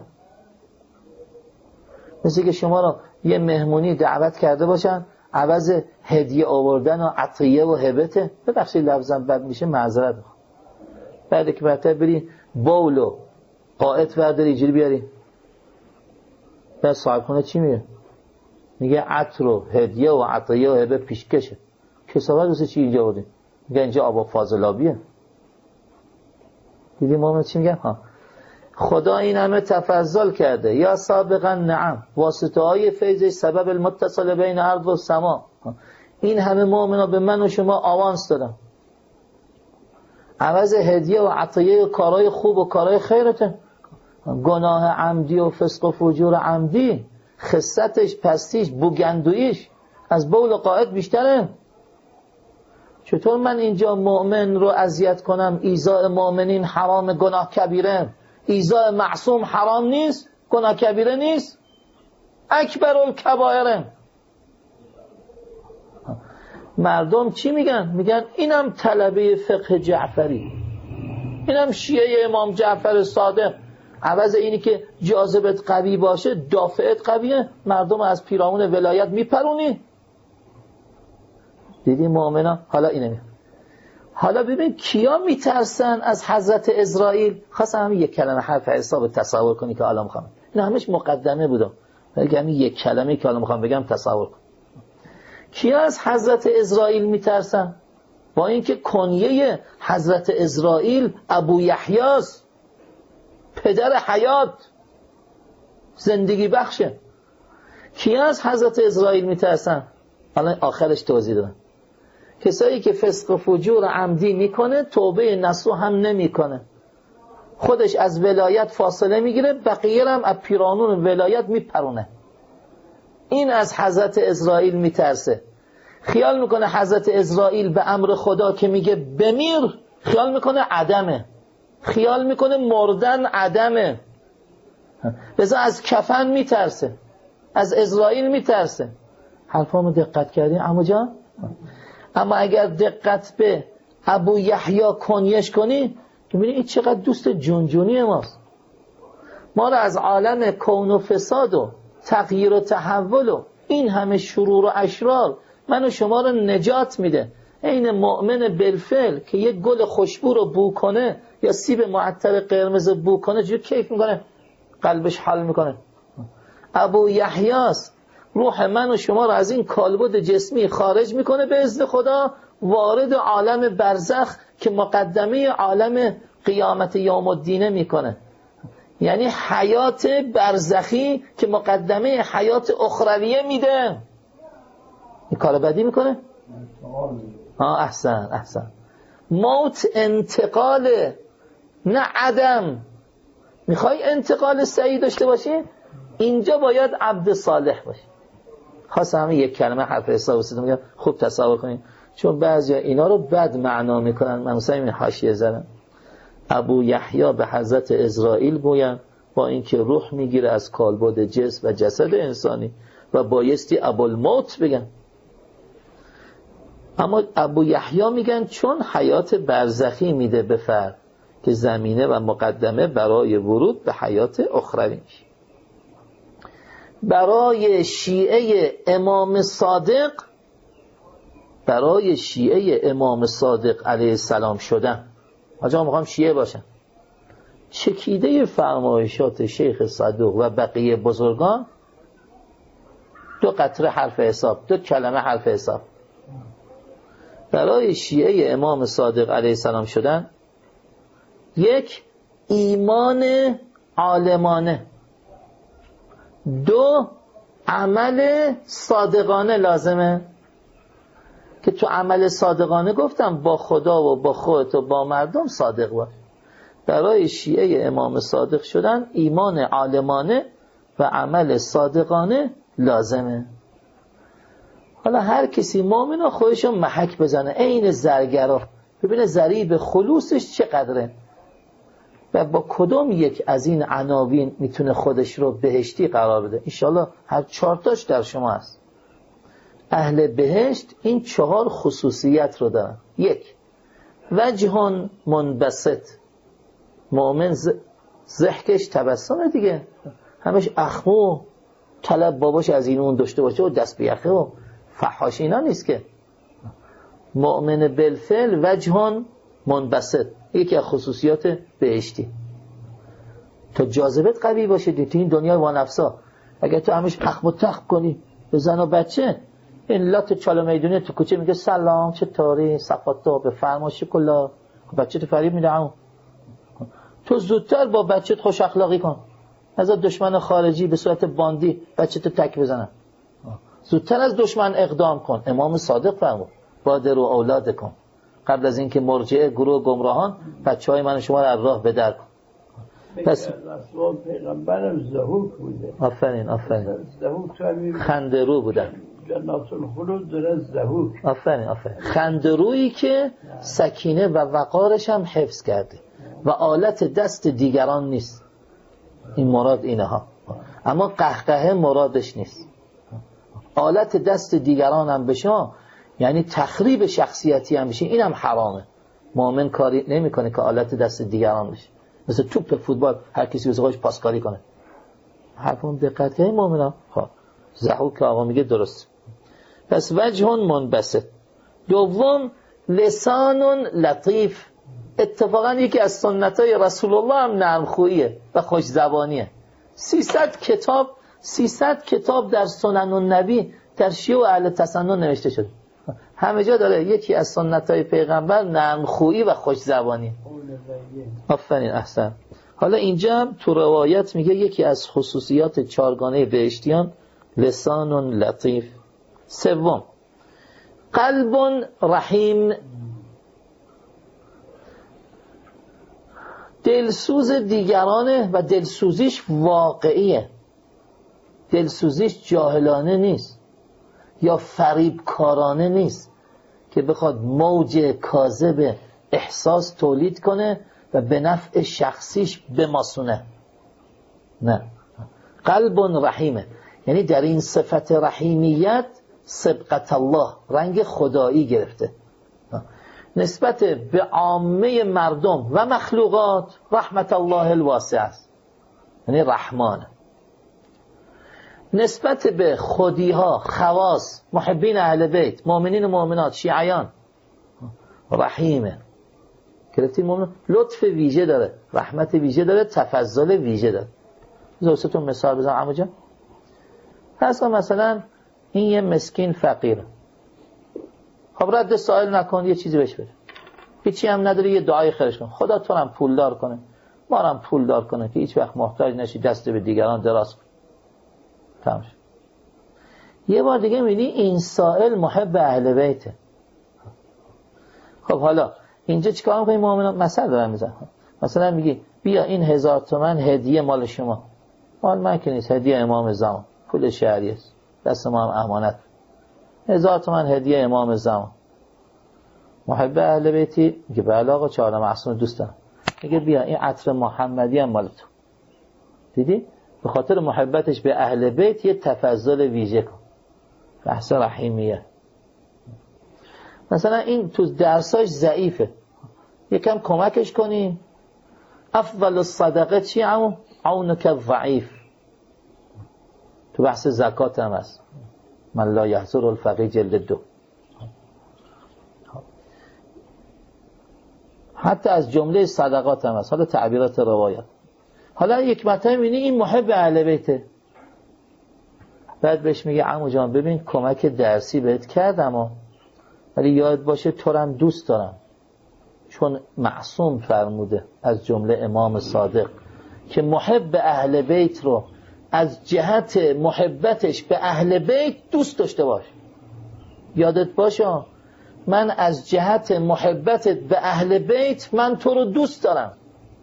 Speaker 1: مثل که شما را یه مهمونی دعوت کرده باشن، عوض هدیه آوردن و عطیه و هبته، ببخشید لفظم بد میشه معذرت میخوام، بعد که برتر بری باول و قائط برداری اینجوری بیاری، بعد صاحب خونه چی میگه؟ میگه عطر و هدیه و عطیه و هبه پیشکشه. کسافت دوست چی اینجا بودیم؟ میگه اینجا آب فاضلابیه. دیدی محمد چی میگم؟ ها خدا این همه تفضل کرده، یا سابقا نعم، واسطه های فیضش سبب المتصل بین ارض و سما، این همه مؤمنا به من و شما آوانس دادم، عوض هدیه و عطیه و کارهای خوب و کارهای خیرته. گناه عمدی و فسق و فجور عمدی خستش، پستیش، بوگندویش از بول و قائد بیشتره. چطور من اینجا مؤمن رو اذیت کنم؟ ایذاء مؤمنین حرام، گناه کبیره. ایذاء معصوم حرام نیست؟ گناه کبیره نیست؟ اکبر الکبائر. مردم چی میگن؟ میگن اینم طلبه فقه جعفری، اینم شیعه امام جعفر صادق. عوض اینی که جاذبت قوی باشه دافعت قویه، مردم از پیرامون ولایت میپرونی. دیدی مؤمنا؟ حالا اینه می حالا ببین کیا میترسن از حضرت اسرائیل. خواستم همین یک کلمه حرف حساب تصور کنی که حالا میخوام، نه همش مقدمه بودم، ولی همین یک کلمه که حالا میخوام بگم تصور کن. کیا از حضرت اسرائیل میترسن؟ با اینکه کنیه حضرت اسرائیل ابو یحیاست، پدر حیات، زندگی بخشه. کیا از حضرت اسرائیل میترسن؟ الان آخرش توضیح دادم. کسایی که فسق و فجور عمدی میکنه توبه نصوح هم نمیکنه، خودش از ولایت فاصله میگیره، بقیه هم از پیرانون ولایت میپرونه. این از حضرت اسرائیل میترسه. خیال میکنه حضرت اسرائیل به امر خدا که میگه بمیر، خیال میکنه عدمه، خیال میکنه مردن عدمه، لذا از کفن میترسه، از اسرائیل میترسه. حرفامو دقت کردین عمو جان؟ اما اگر دقت به ابو یحیی کنیش کنی میبینی این چقدر دوست جونجونی ماست. ما رو از عالم کون و فساد و تغییر و تحول و این همه شرور و اشرار من و شما رو نجات میده. این مؤمن بالفعل که یک گل خوشبو رو بو کنه یا سیب معطر قرمز بو کنه چجور کیف میکنه، قلبش حال میکنه. ابو یحیاست روح من و شما رو از این کالبد جسمی خارج میکنه به اذن خدا، وارد عالم برزخ که مقدمه عالم قیامت یوم الدینه میکنه. یعنی حیات برزخی که مقدمه حیات اخرویه میده. این کار بدی میکنه؟ آه احسن احسن. موت انتقاله نه عدم. میخوای انتقال سعی داشته باشی؟ اینجا باید عبد صالح باشی. خواستم همه یک کلمه حرف حساب بسیدم میگم خوب تصور کنید، چون بعضی اینا رو بد معنا میکنن. من مثلا این حاشیه زدم ابو یحیی به حضرت اسرائیل گویم با اینکه روح میگیره از کالبد جسم و جسد انسانی و بایستی ابوالموت بگن، اما ابو یحیی میگن چون حیات برزخی میده به فرد که زمینه و مقدمه برای ورود به حیات اخروی میشه. برای شیعه امام صادق برای شیعه امام صادق علیه السلام شدن، آجا میخوام شیعه باشن، چکیده فرمایشات شیخ صدوق و بقیه بزرگان دو قطره حرف حساب، دو کلمه حرف حساب. برای شیعه امام صادق علیه السلام شدن، یک ایمان عالمانه، دو عمل صادقانه لازمه. که تو عمل صادقانه گفتم با خدا و با خودت و با مردم صادق باش. برای شیعه امام صادق شدن ایمان عالمانه و عمل صادقانه لازمه. حالا هر کسی مؤمن خودشو محک بزنه عین زرگرا، ببینه ضریب خلوصش چقدره و با کدوم یک از این عناوین میتونه خودش رو بهشتی قرار بده. انشالله هر چهارتاش در شما هست. اهل بهشت این چهار خصوصیت رو دارن. یک، وجه منبسط، مؤمن ضحکش تبسمه دیگه، همش اخمو طلب باباش از این اون داشته باشه و دست بیخه و فحاش اینا نیست که. مؤمن بالفعل وجه منبسط، یکی از خصوصیات بهشتی. تا جاذبت قوی باشه تو این دنیای وانفسا، اگر تو همش اخم و تخم کنی به زن و بچه، این لات چاله میدونه تو کوچه میگه سلام چطوری صفاتا بفرما شکلا، بچه تو فریب میده. همون تو زودتر با بچت خوش اخلاقی کن، از دشمن خارجی به صورت باندی بچه تو تک بزنن. زودتر از دشمن اقدام کن. امام صادق فرمود بادر و اولاد کن، قبل از اینکه مرجعه گروه گمراهان بچه های من شما رو از راه بدر کن. پس
Speaker 3: پیغمبرم زهوک بوده.
Speaker 1: آفرین آفرین، خنده رو بودن.
Speaker 3: جنات الخلود داره زهوک.
Speaker 1: آفرین آفرین، خنده رویی که سکینه و وقارش هم حفظ کرده و آلت دست دیگران نیست. این مراد اینه ها، اما قهقه مرادش نیست. آلت دست دیگران هم بشه یعنی تخریب شخصیتی هم بشه، این هم حرامه. مؤمن کاری نمیکنه که آلت دست دیگران بشه، مثل توپ فوتبال هر کسی به خودش پاسکاری کنه. حرفم دقت کنید مؤمنا. خب زهوک که آقا میگه درست. پس وجه منبسط. دوم لسان لطیف. اتفاقا یکی از سنتای رسول الله هم نرمخوییه و خوش زبانیه. سیصد کتاب سیصد کتاب در سنن النبی در شیوع و اهل تسنن نوشته شده، همه جا داره یکی از سنتای پیغمبر نرمخویی و خوش زبانی. آفرین احسن. حالا اینجا هم تو روایت میگه یکی از خصوصیات چارگانه بهشتیان لسان لطیف. سوم قلب رحیم، دلسوز دیگرانه و دلسوزیش واقعیه، دلسوزیش جاهلانه نیست یا فریبکارانه نیست که بخواد موج کاذب احساس تولید کنه و به نفع شخصیش بماسونه. نه، قلب رحیمه، یعنی در این صفت رحیمیت سبقت الله، رنگ خدایی گرفته. نسبت به عامه مردم و مخلوقات رحمت الله الواسع است، یعنی رحمان. نسبت به خودیها، خواص، محبین اهل بیت، مؤمنین و مؤمنات، شیعیان، رحیمه. گرفتیم؟ مؤمن لطف ویژه داره، رحمت ویژه داره، تفضل ویژه داره. زوستون مثال بزنم عمو جان. پس مثلا این یه مسکین فقیره، خب رد سائل نکن، یه چیزی بهش بده، هیچی هم نداره، یه دعای خیرش کن، خدا تو هم پولدار کنه، ما هم پولدار کنه که هیچ وقت محتاج نشی، دست به دیگران دراز کن. تمام شد. یه بار دیگه می‌بینی این سائل محب اهل بیته. خب حالا اینجا چیکار می‌کنی مؤمنان؟ مثلا دارم میزنم، مثلا میگی بیا این هزار تومن هدیه مال شما، مال من که نیست، هدیه امام زمان، پول شهری است، دست ما هم امانت. هزار تومن هدیه امام زمان. محب اهل بیتی میگه بله آقا، چهار معصوم دوست دارم. میگه بیا این عطر محمدی هم مال تو. دیدی؟ به خاطر محبتش به اهل بیت یه تفضل ویژه کن. بحث رحیمیه. مثلا این تو درساش ضعیفه، یکم کمکش کنی. افضل الصدقه چی عمو؟ عونک الضعیف. تو بحث زکات هم هست، من لا یحضر الفقیر جلد دو. حتی از جمله صدقات هم هست، حالا تعبیرات روایات. حالا یک مطلب می‌بینی این محب اهل بیته، بعد بهش میگه عمو جان ببین کمک درسی بهت کردم، ولی یاد باشه تو هم دوست دارم، چون معصوم فرموده از جمله امام صادق که محب اهل بیت رو از جهت محبتش به اهل بیت دوست داشته باش. یادت باشه من از جهت محبتت به اهل بیت من تو رو دوست دارم،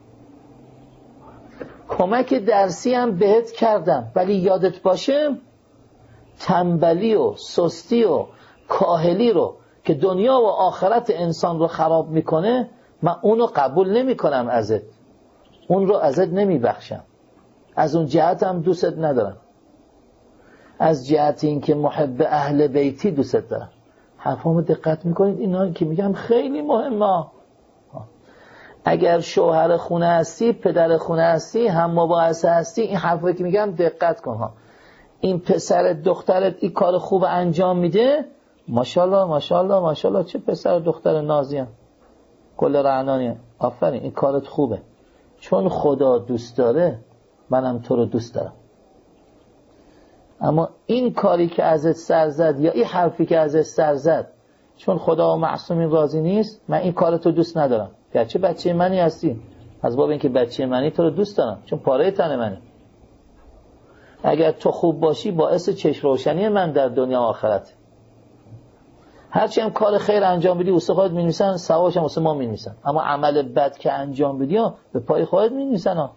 Speaker 1: کمک درسی هم بهت کردم، ولی یادت باشه تنبلی و سستی و کاهلی رو که دنیا و آخرت انسان رو خراب میکنه من اونو قبول نمی کنم ازت، اون رو ازت نمی بخشم، از اون جهت هم دوستت ندارم، از جهت این که محب اهل بیتی دوستت دارم. حرفامو دقت میکنید؟ اینا که میگم خیلی مهمه. اگر شوهر خونه هستی، پدر خونه هستی، هم مباحثه هستی، این حرفایی که میگم دقت کن ها. این پسر دخترت این کار خوب انجام میده، ماشاءالله ماشاءالله ماشاءالله، چه پسر دختر نازی ام، کل رعنانی، آفرین این کارت خوبه، چون خدا دوست داره منم تو رو دوست دارم. اما این کاری که ازت سر زد یا این حرفی که ازت سر زد چون خدا و معصومین راضی نیست، من این کارتو دوست ندارم، گرچه بچه منی هستی، از باب اینکه بچه منی تو رو دوست دارم، چون پاره تن منی. اگر تو خوب باشی باعث چشم روشنی من در دنیا و آخرت. هرچی هم کار خیر انجام بدی واسه خودت می‌نویسن، ثوابش هم واسه ما می‌نویسن، اما عمل بد که انجام بدی به پای خودت می‌نویسن.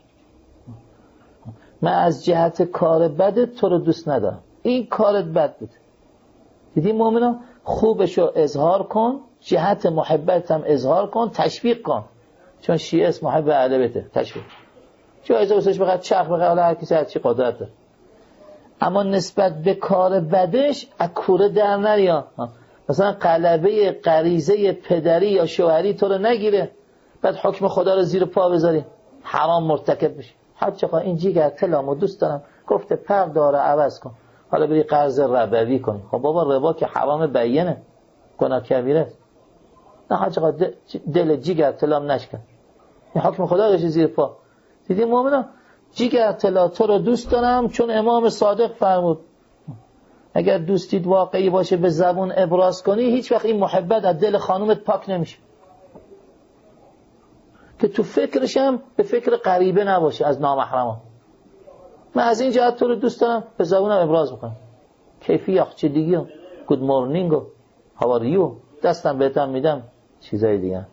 Speaker 1: من از جهت کار بدت تو رو دوست ندارم، این کارت بد بود. دیدی مؤمنا، خوبشو اظهار کن، جهت محبت هم اظهار کن، تشویق کن، چون شیعه اسم محب اهل بیته، تشویق. جایزه واسش بقید چرخ بقید، حالا هر کسی هر چی قدرت داره، اما نسبت به کار بدش اکوره در نریا. مثلا غلبه غریزه پدری یا شوهری تو رو نگیره، بعد حکم خدا رو زیر پا بذاری، حرام مرتکب بشی. حتی خواهی این جیگر تلامو دوست دارم، گفته پر داره عوض کن، حالا بری قرض ربوی کنی. خب بابا ربا که حرام بیینه، گناه کبیره. نه حتی خواهی دل جیگر تلام نشکن، این حکم خدا رو زیر پا. دیدی مؤمنان، جیگر تلا تو رو دوست دارم چون امام صادق فرمود. اگر دوستیت واقعی باشه به زبون ابراز کنی، هیچ وقت این محبت از دل خانومت پاک نمیشه، که تو فکرش هم به فکر غریبه نباشه از نامحرمان. من از این جهت تو رو دوست دارم، به زبونم ابراز میکنم، کیفی یخچه دیگی گود مورنینگو هاواریو دستم بهتم میدم چیزای دیگه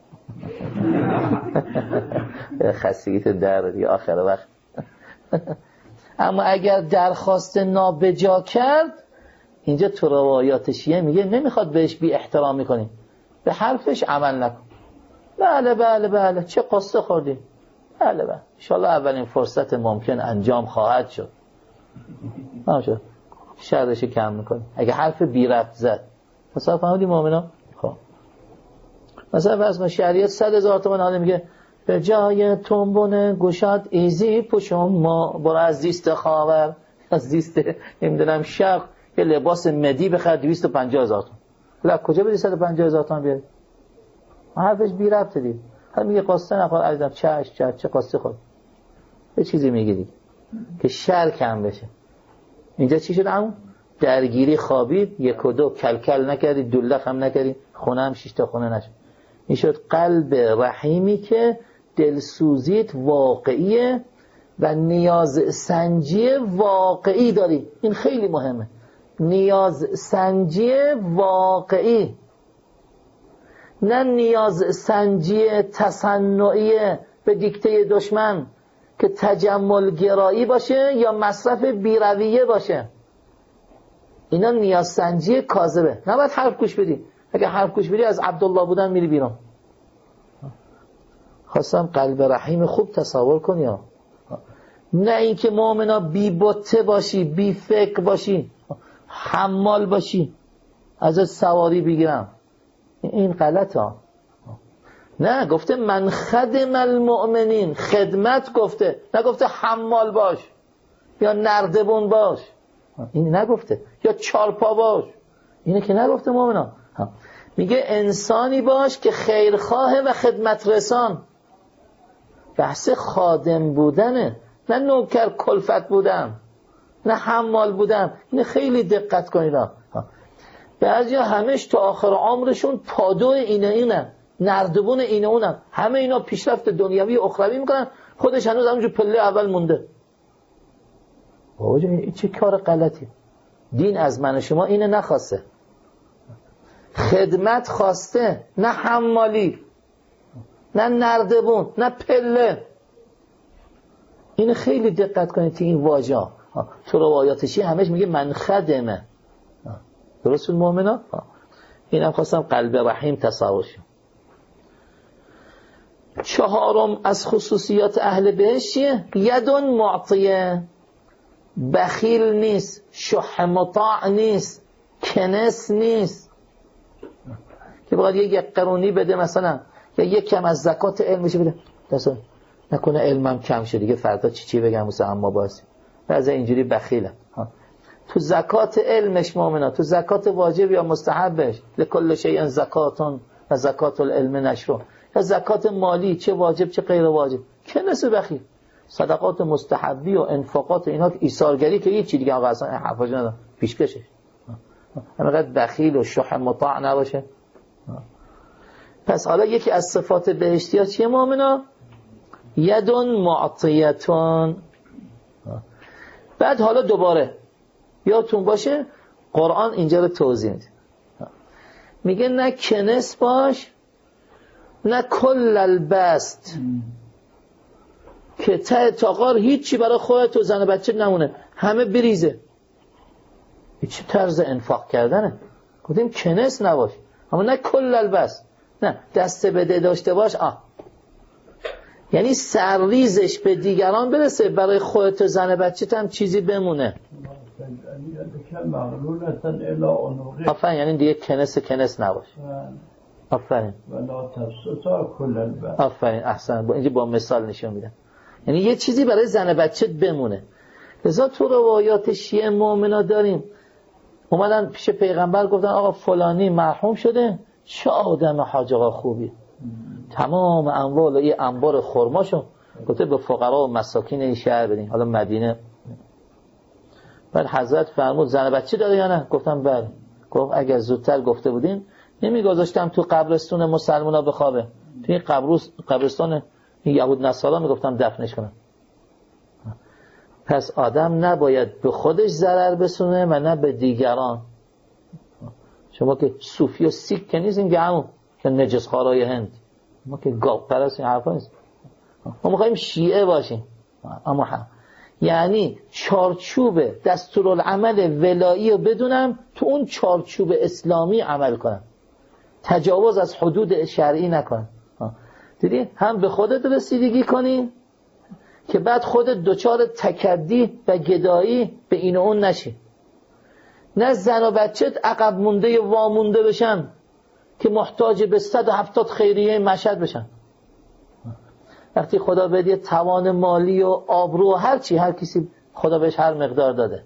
Speaker 1: خستگی تو در دیگه آخر وقت. اما اگر درخواست نابجا کرد، اینجا تو روایات شیعه میگه نمیخواد بهش بی احترامی کنی، به حرفش عمل نکن. بله بله بله چه قصه خوردی، بله بله انشالله اولین فرصت ممکن انجام خواهد شد، همشه شرش کم میکنی. اگه حرف بی ربط زد مثلا فهمیدی مؤمنا؟ خب مثلا فرض کن شریعت صد هزار تومان حالا میگه به جای تنبون گشاد ایزی پوشم ما برو از زیست خاور، از زیست نمیدونم شرق یه لباس مدی بخر دویست و پنجاه هزار تومان. لا کجا بدی صد و پنجاه هزار تومان بیاری؟ حرفش بی ربطه دید. حالا میگه قصه نخواد عزیزم، چش چش چه قصه خود یه چیزی میگی دیگه که شر کم بشه. اینجا چی شد عمو؟ درگیری خوابید، یک و دو کلکل نکردی، دلخ هم نکردی، خونه هم شش تا خونه نشد. این شد قلب رحیمی که دلسوزیت واقعیه و نیاز سنجی واقعی داری. این خیلی مهمه، نیاز سنجی واقعی، نه نیاز سنجی تصنعی به دیکته دشمن که تجمل گرایی باشه یا مصرف بیرویه باشه. اینا نیاز سنجی کاذبه. نباید حرف گوش بدی. اگه حرف گوش بدی از عبدالله بودن میری بیرون. خواستم قلب رحیم خوب تصور کنی ها. نه اینکه مؤمنا بی بطه باشی، بی فکر باشی، حمال باشی ازت سواری بگیرم، این غلط ها. نه گفته من خدم المؤمنین، خدمت گفته، نگفته حمال باش یا نردبون باش، این نگفته، یا چارپا باش، اینه که نگفته مؤمنا. میگه انسانی باش که خیرخواه و خدمت رسان. بحث خادم بودنه، نه نوکر کلفت بودن، نه حمال بودن. اینه خیلی دقت کنید. بعضیا همش تا آخر عمرشون پادو اینه اینه، نردبون اینه اونن، همه اینا پیشرفت دنیوی اخروی میکنن، خودش هنوز همونجور پله اول مونده. بابا جان این چه کار غلطی. دین از من و شما اینه نخواسته، خدمت خواسته، نه حمالی، نه نردبون، نه پله. این خیلی دقت کنید که این واژه تو روایاتشی همش میگه من خدمه. درست المؤمنان. این هم خواستم قلب رحیم تصور شد. چهارم از خصوصیات اهل بهشت چیه؟ یدون معطیه، بخیل نیست، شح مطاع نیست، کنس نیست که باید یک قرونی بده مثلا یا یک کم از زکات علمش بده، دست نکنه علمم کم شد دیگه فردا چی چی بگم مثلا اما باسی بعضی اینجوری بخیله. تو زکات علمش مؤمنا، تو زکات واجب یا مستحبش لکل شیء زکاتون و زکات العلم نشرو، یا زکات مالی چه واجب چه غیر واجب، کنس بخیل. صدقات مستحبی و انفاقات اینا که ایثارگری که هیچ چیز دیگه اصلا حرفش نداره، پیشکشه. همینقدر بخیل و شح مطاع نباشه. پس حالا یکی از صفات بهشتی ها چیه مؤمنا؟ یدون معطیتون. بعد حالا دوباره یادتون باشه قرآن اینجا رو توضیح میده، میگه نه کنس باش نه کل البست که ته تاقار هیچی برای خودت و زن و بچه نمونه، همه بریزه. این چه طرز انفاق کردنه؟ گفتیم کنس نباش، اما نه کل البست، نه دست بده داشته باش. آه یعنی سرریزش به دیگران برسه، برای خودت و زن و بچه هم چیزی بمونه. آفرین، یعنی دیگه کنس کنس نباش. آفرین آفرین احسن. با اینجا با مثال نشون میدم، یعنی یه چیزی برای زن و بچه بمونه. لذا تو روایات شیعه مؤمنا داریم اومدن پیش پیغمبر گفتن آقا فلانی مرحوم شده، چه آدم حاج آقا خوبی، تمام اموال و یه انبار خرماشو گفته به فقرا و مساکین این شهر بدین، حالا مدینه. بعد حضرت فرمود زن بچه داره یا نه؟ گفتم بله. گفت اگر زودتر گفته بودین نمیگذاشتم تو قبرستون مسلمونا بخوابه، توی قبرستون یهود نصارا میگفتم دفنش کنم. پس آدم نباید به خودش ضرر بسونه و نه به دیگران. شما که صوفی و سیک که نیستیم که همون که نجس خارای هند، ما که گاو پرست این حرفا نیست. ما میخواییم شیعه باشیم. اما هم یعنی چارچوب دستورالعمل ولایی رو بدونم، تو اون چارچوب اسلامی عمل کنم، تجاوز از حدود شرعی نکنم. دیدی هم به خودت رسیدگی کنی که بعد خودت دچار تکدی و گدایی به این و اون نشی، نه زن و بچت عقب مونده وامونده بشن که محتاج به صد و هفتاد خیریه مشهد بشن. وقتی خدا بده توان مالی و آبرو و هر چی، هر کسی خدا بهش هر مقدار داده،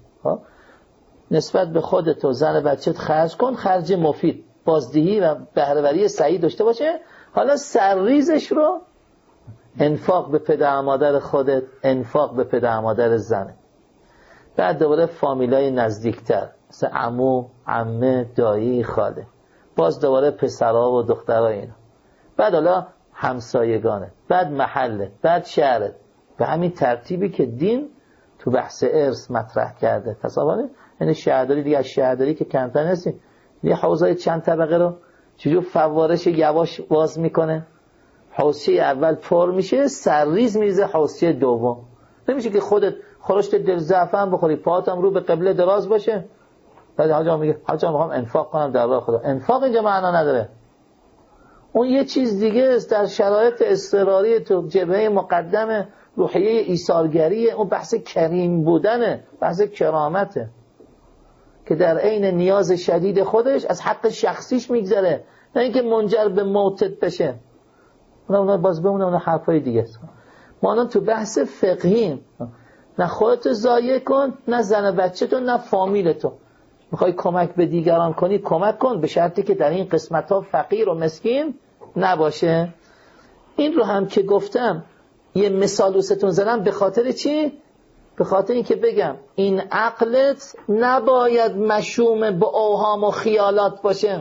Speaker 1: نسبت به خودت و زن و بچت خرج کن، خرج مفید، بازدهی و بهره‌وری سعی داشته باشه. حالا سرریزش رو انفاق به پدر مادر خودت، انفاق به پدر مادر زنه، بعد دوباره فامیلای نزدیکتر مثل عمو، عمه، دایی، خاله، باز دوباره پسرها و دخترها اینا، بعد حالا همسایگانه، بعد محله، بعد شهرت، به همین ترتیبی که دین تو بحث ارث مطرح کرده. تصور یعنی شهرداری دیگه، از شهرداری که کمتر نیستی، یه حوضای چند طبقه رو چجور فوارش یواش باز میکنه، حوضچه اول پر میشه، سرریز میریزه حوضچه دوم. نمیشه که خودت خورشت دل زعفران بخوری، پاهاتم رو به قبله دراز باشه، بعد حاجا میگه حاجا میخوام انفاق کنم در راه خدا. انفاق اینجا معنا نداره، اون یه چیز دیگه است. در شرایط اضطراری تو جبهه مقدم روحیه ایثارگریه، اون بحث کریم بودنه، بحث کرامته که در عین نیاز شدید خودش از حق شخصیش میگذره، نه اینکه منجر به موتت بشه. اونا اونا باز بمونه، اونا حرفای دیگه است. ما الان تو بحث فقهیم، نه خودت ضایع کن، نه زن و بچه‌تو، نه فامیلتو. میخوای کمک به دیگران کنی کمک کن، به شرطی که در این قسمت‌ها فقیر و مسکین نباشه. این رو هم که گفتم یه مثال وستون زدم، به خاطر چی؟ به خاطر این که بگم این عقلت نباید مشوم به اوهام و خیالات باشه،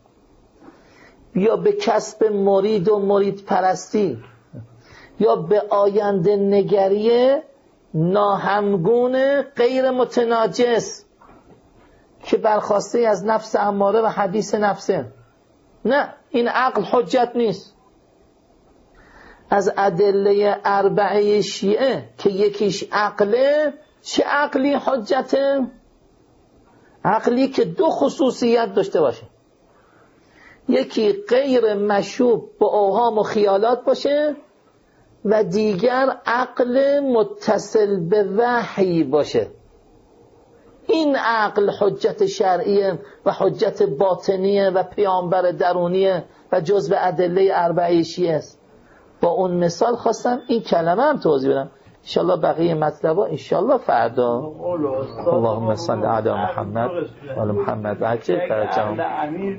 Speaker 1: یا به کسب مرید و مرید پرستی، یا به آینده نگریه ناهمگون غیر متناجس که برخواسته از نفس اماره و حدیث نفسه. نه، این عقل حجت نیست. از ادله اربعه شیعه که یکیش عقله، چه عقلی حجته؟ عقلی که دو خصوصیت داشته باشه، یکی غیر مشوب به اوهام و خیالات باشه و دیگر عقل متصل به وحی باشه. این عقل حجت شرعیه و حجت باطنیه و پیامبر درونیه و جزء ادله اربعه شیعه است. با اون مثال خواستم این کلمه هم توضیح بدم. انشالله بقیه مطلبا انشالله فردا. اللهم صل علی محمد و علی محمد. عجل فرجام.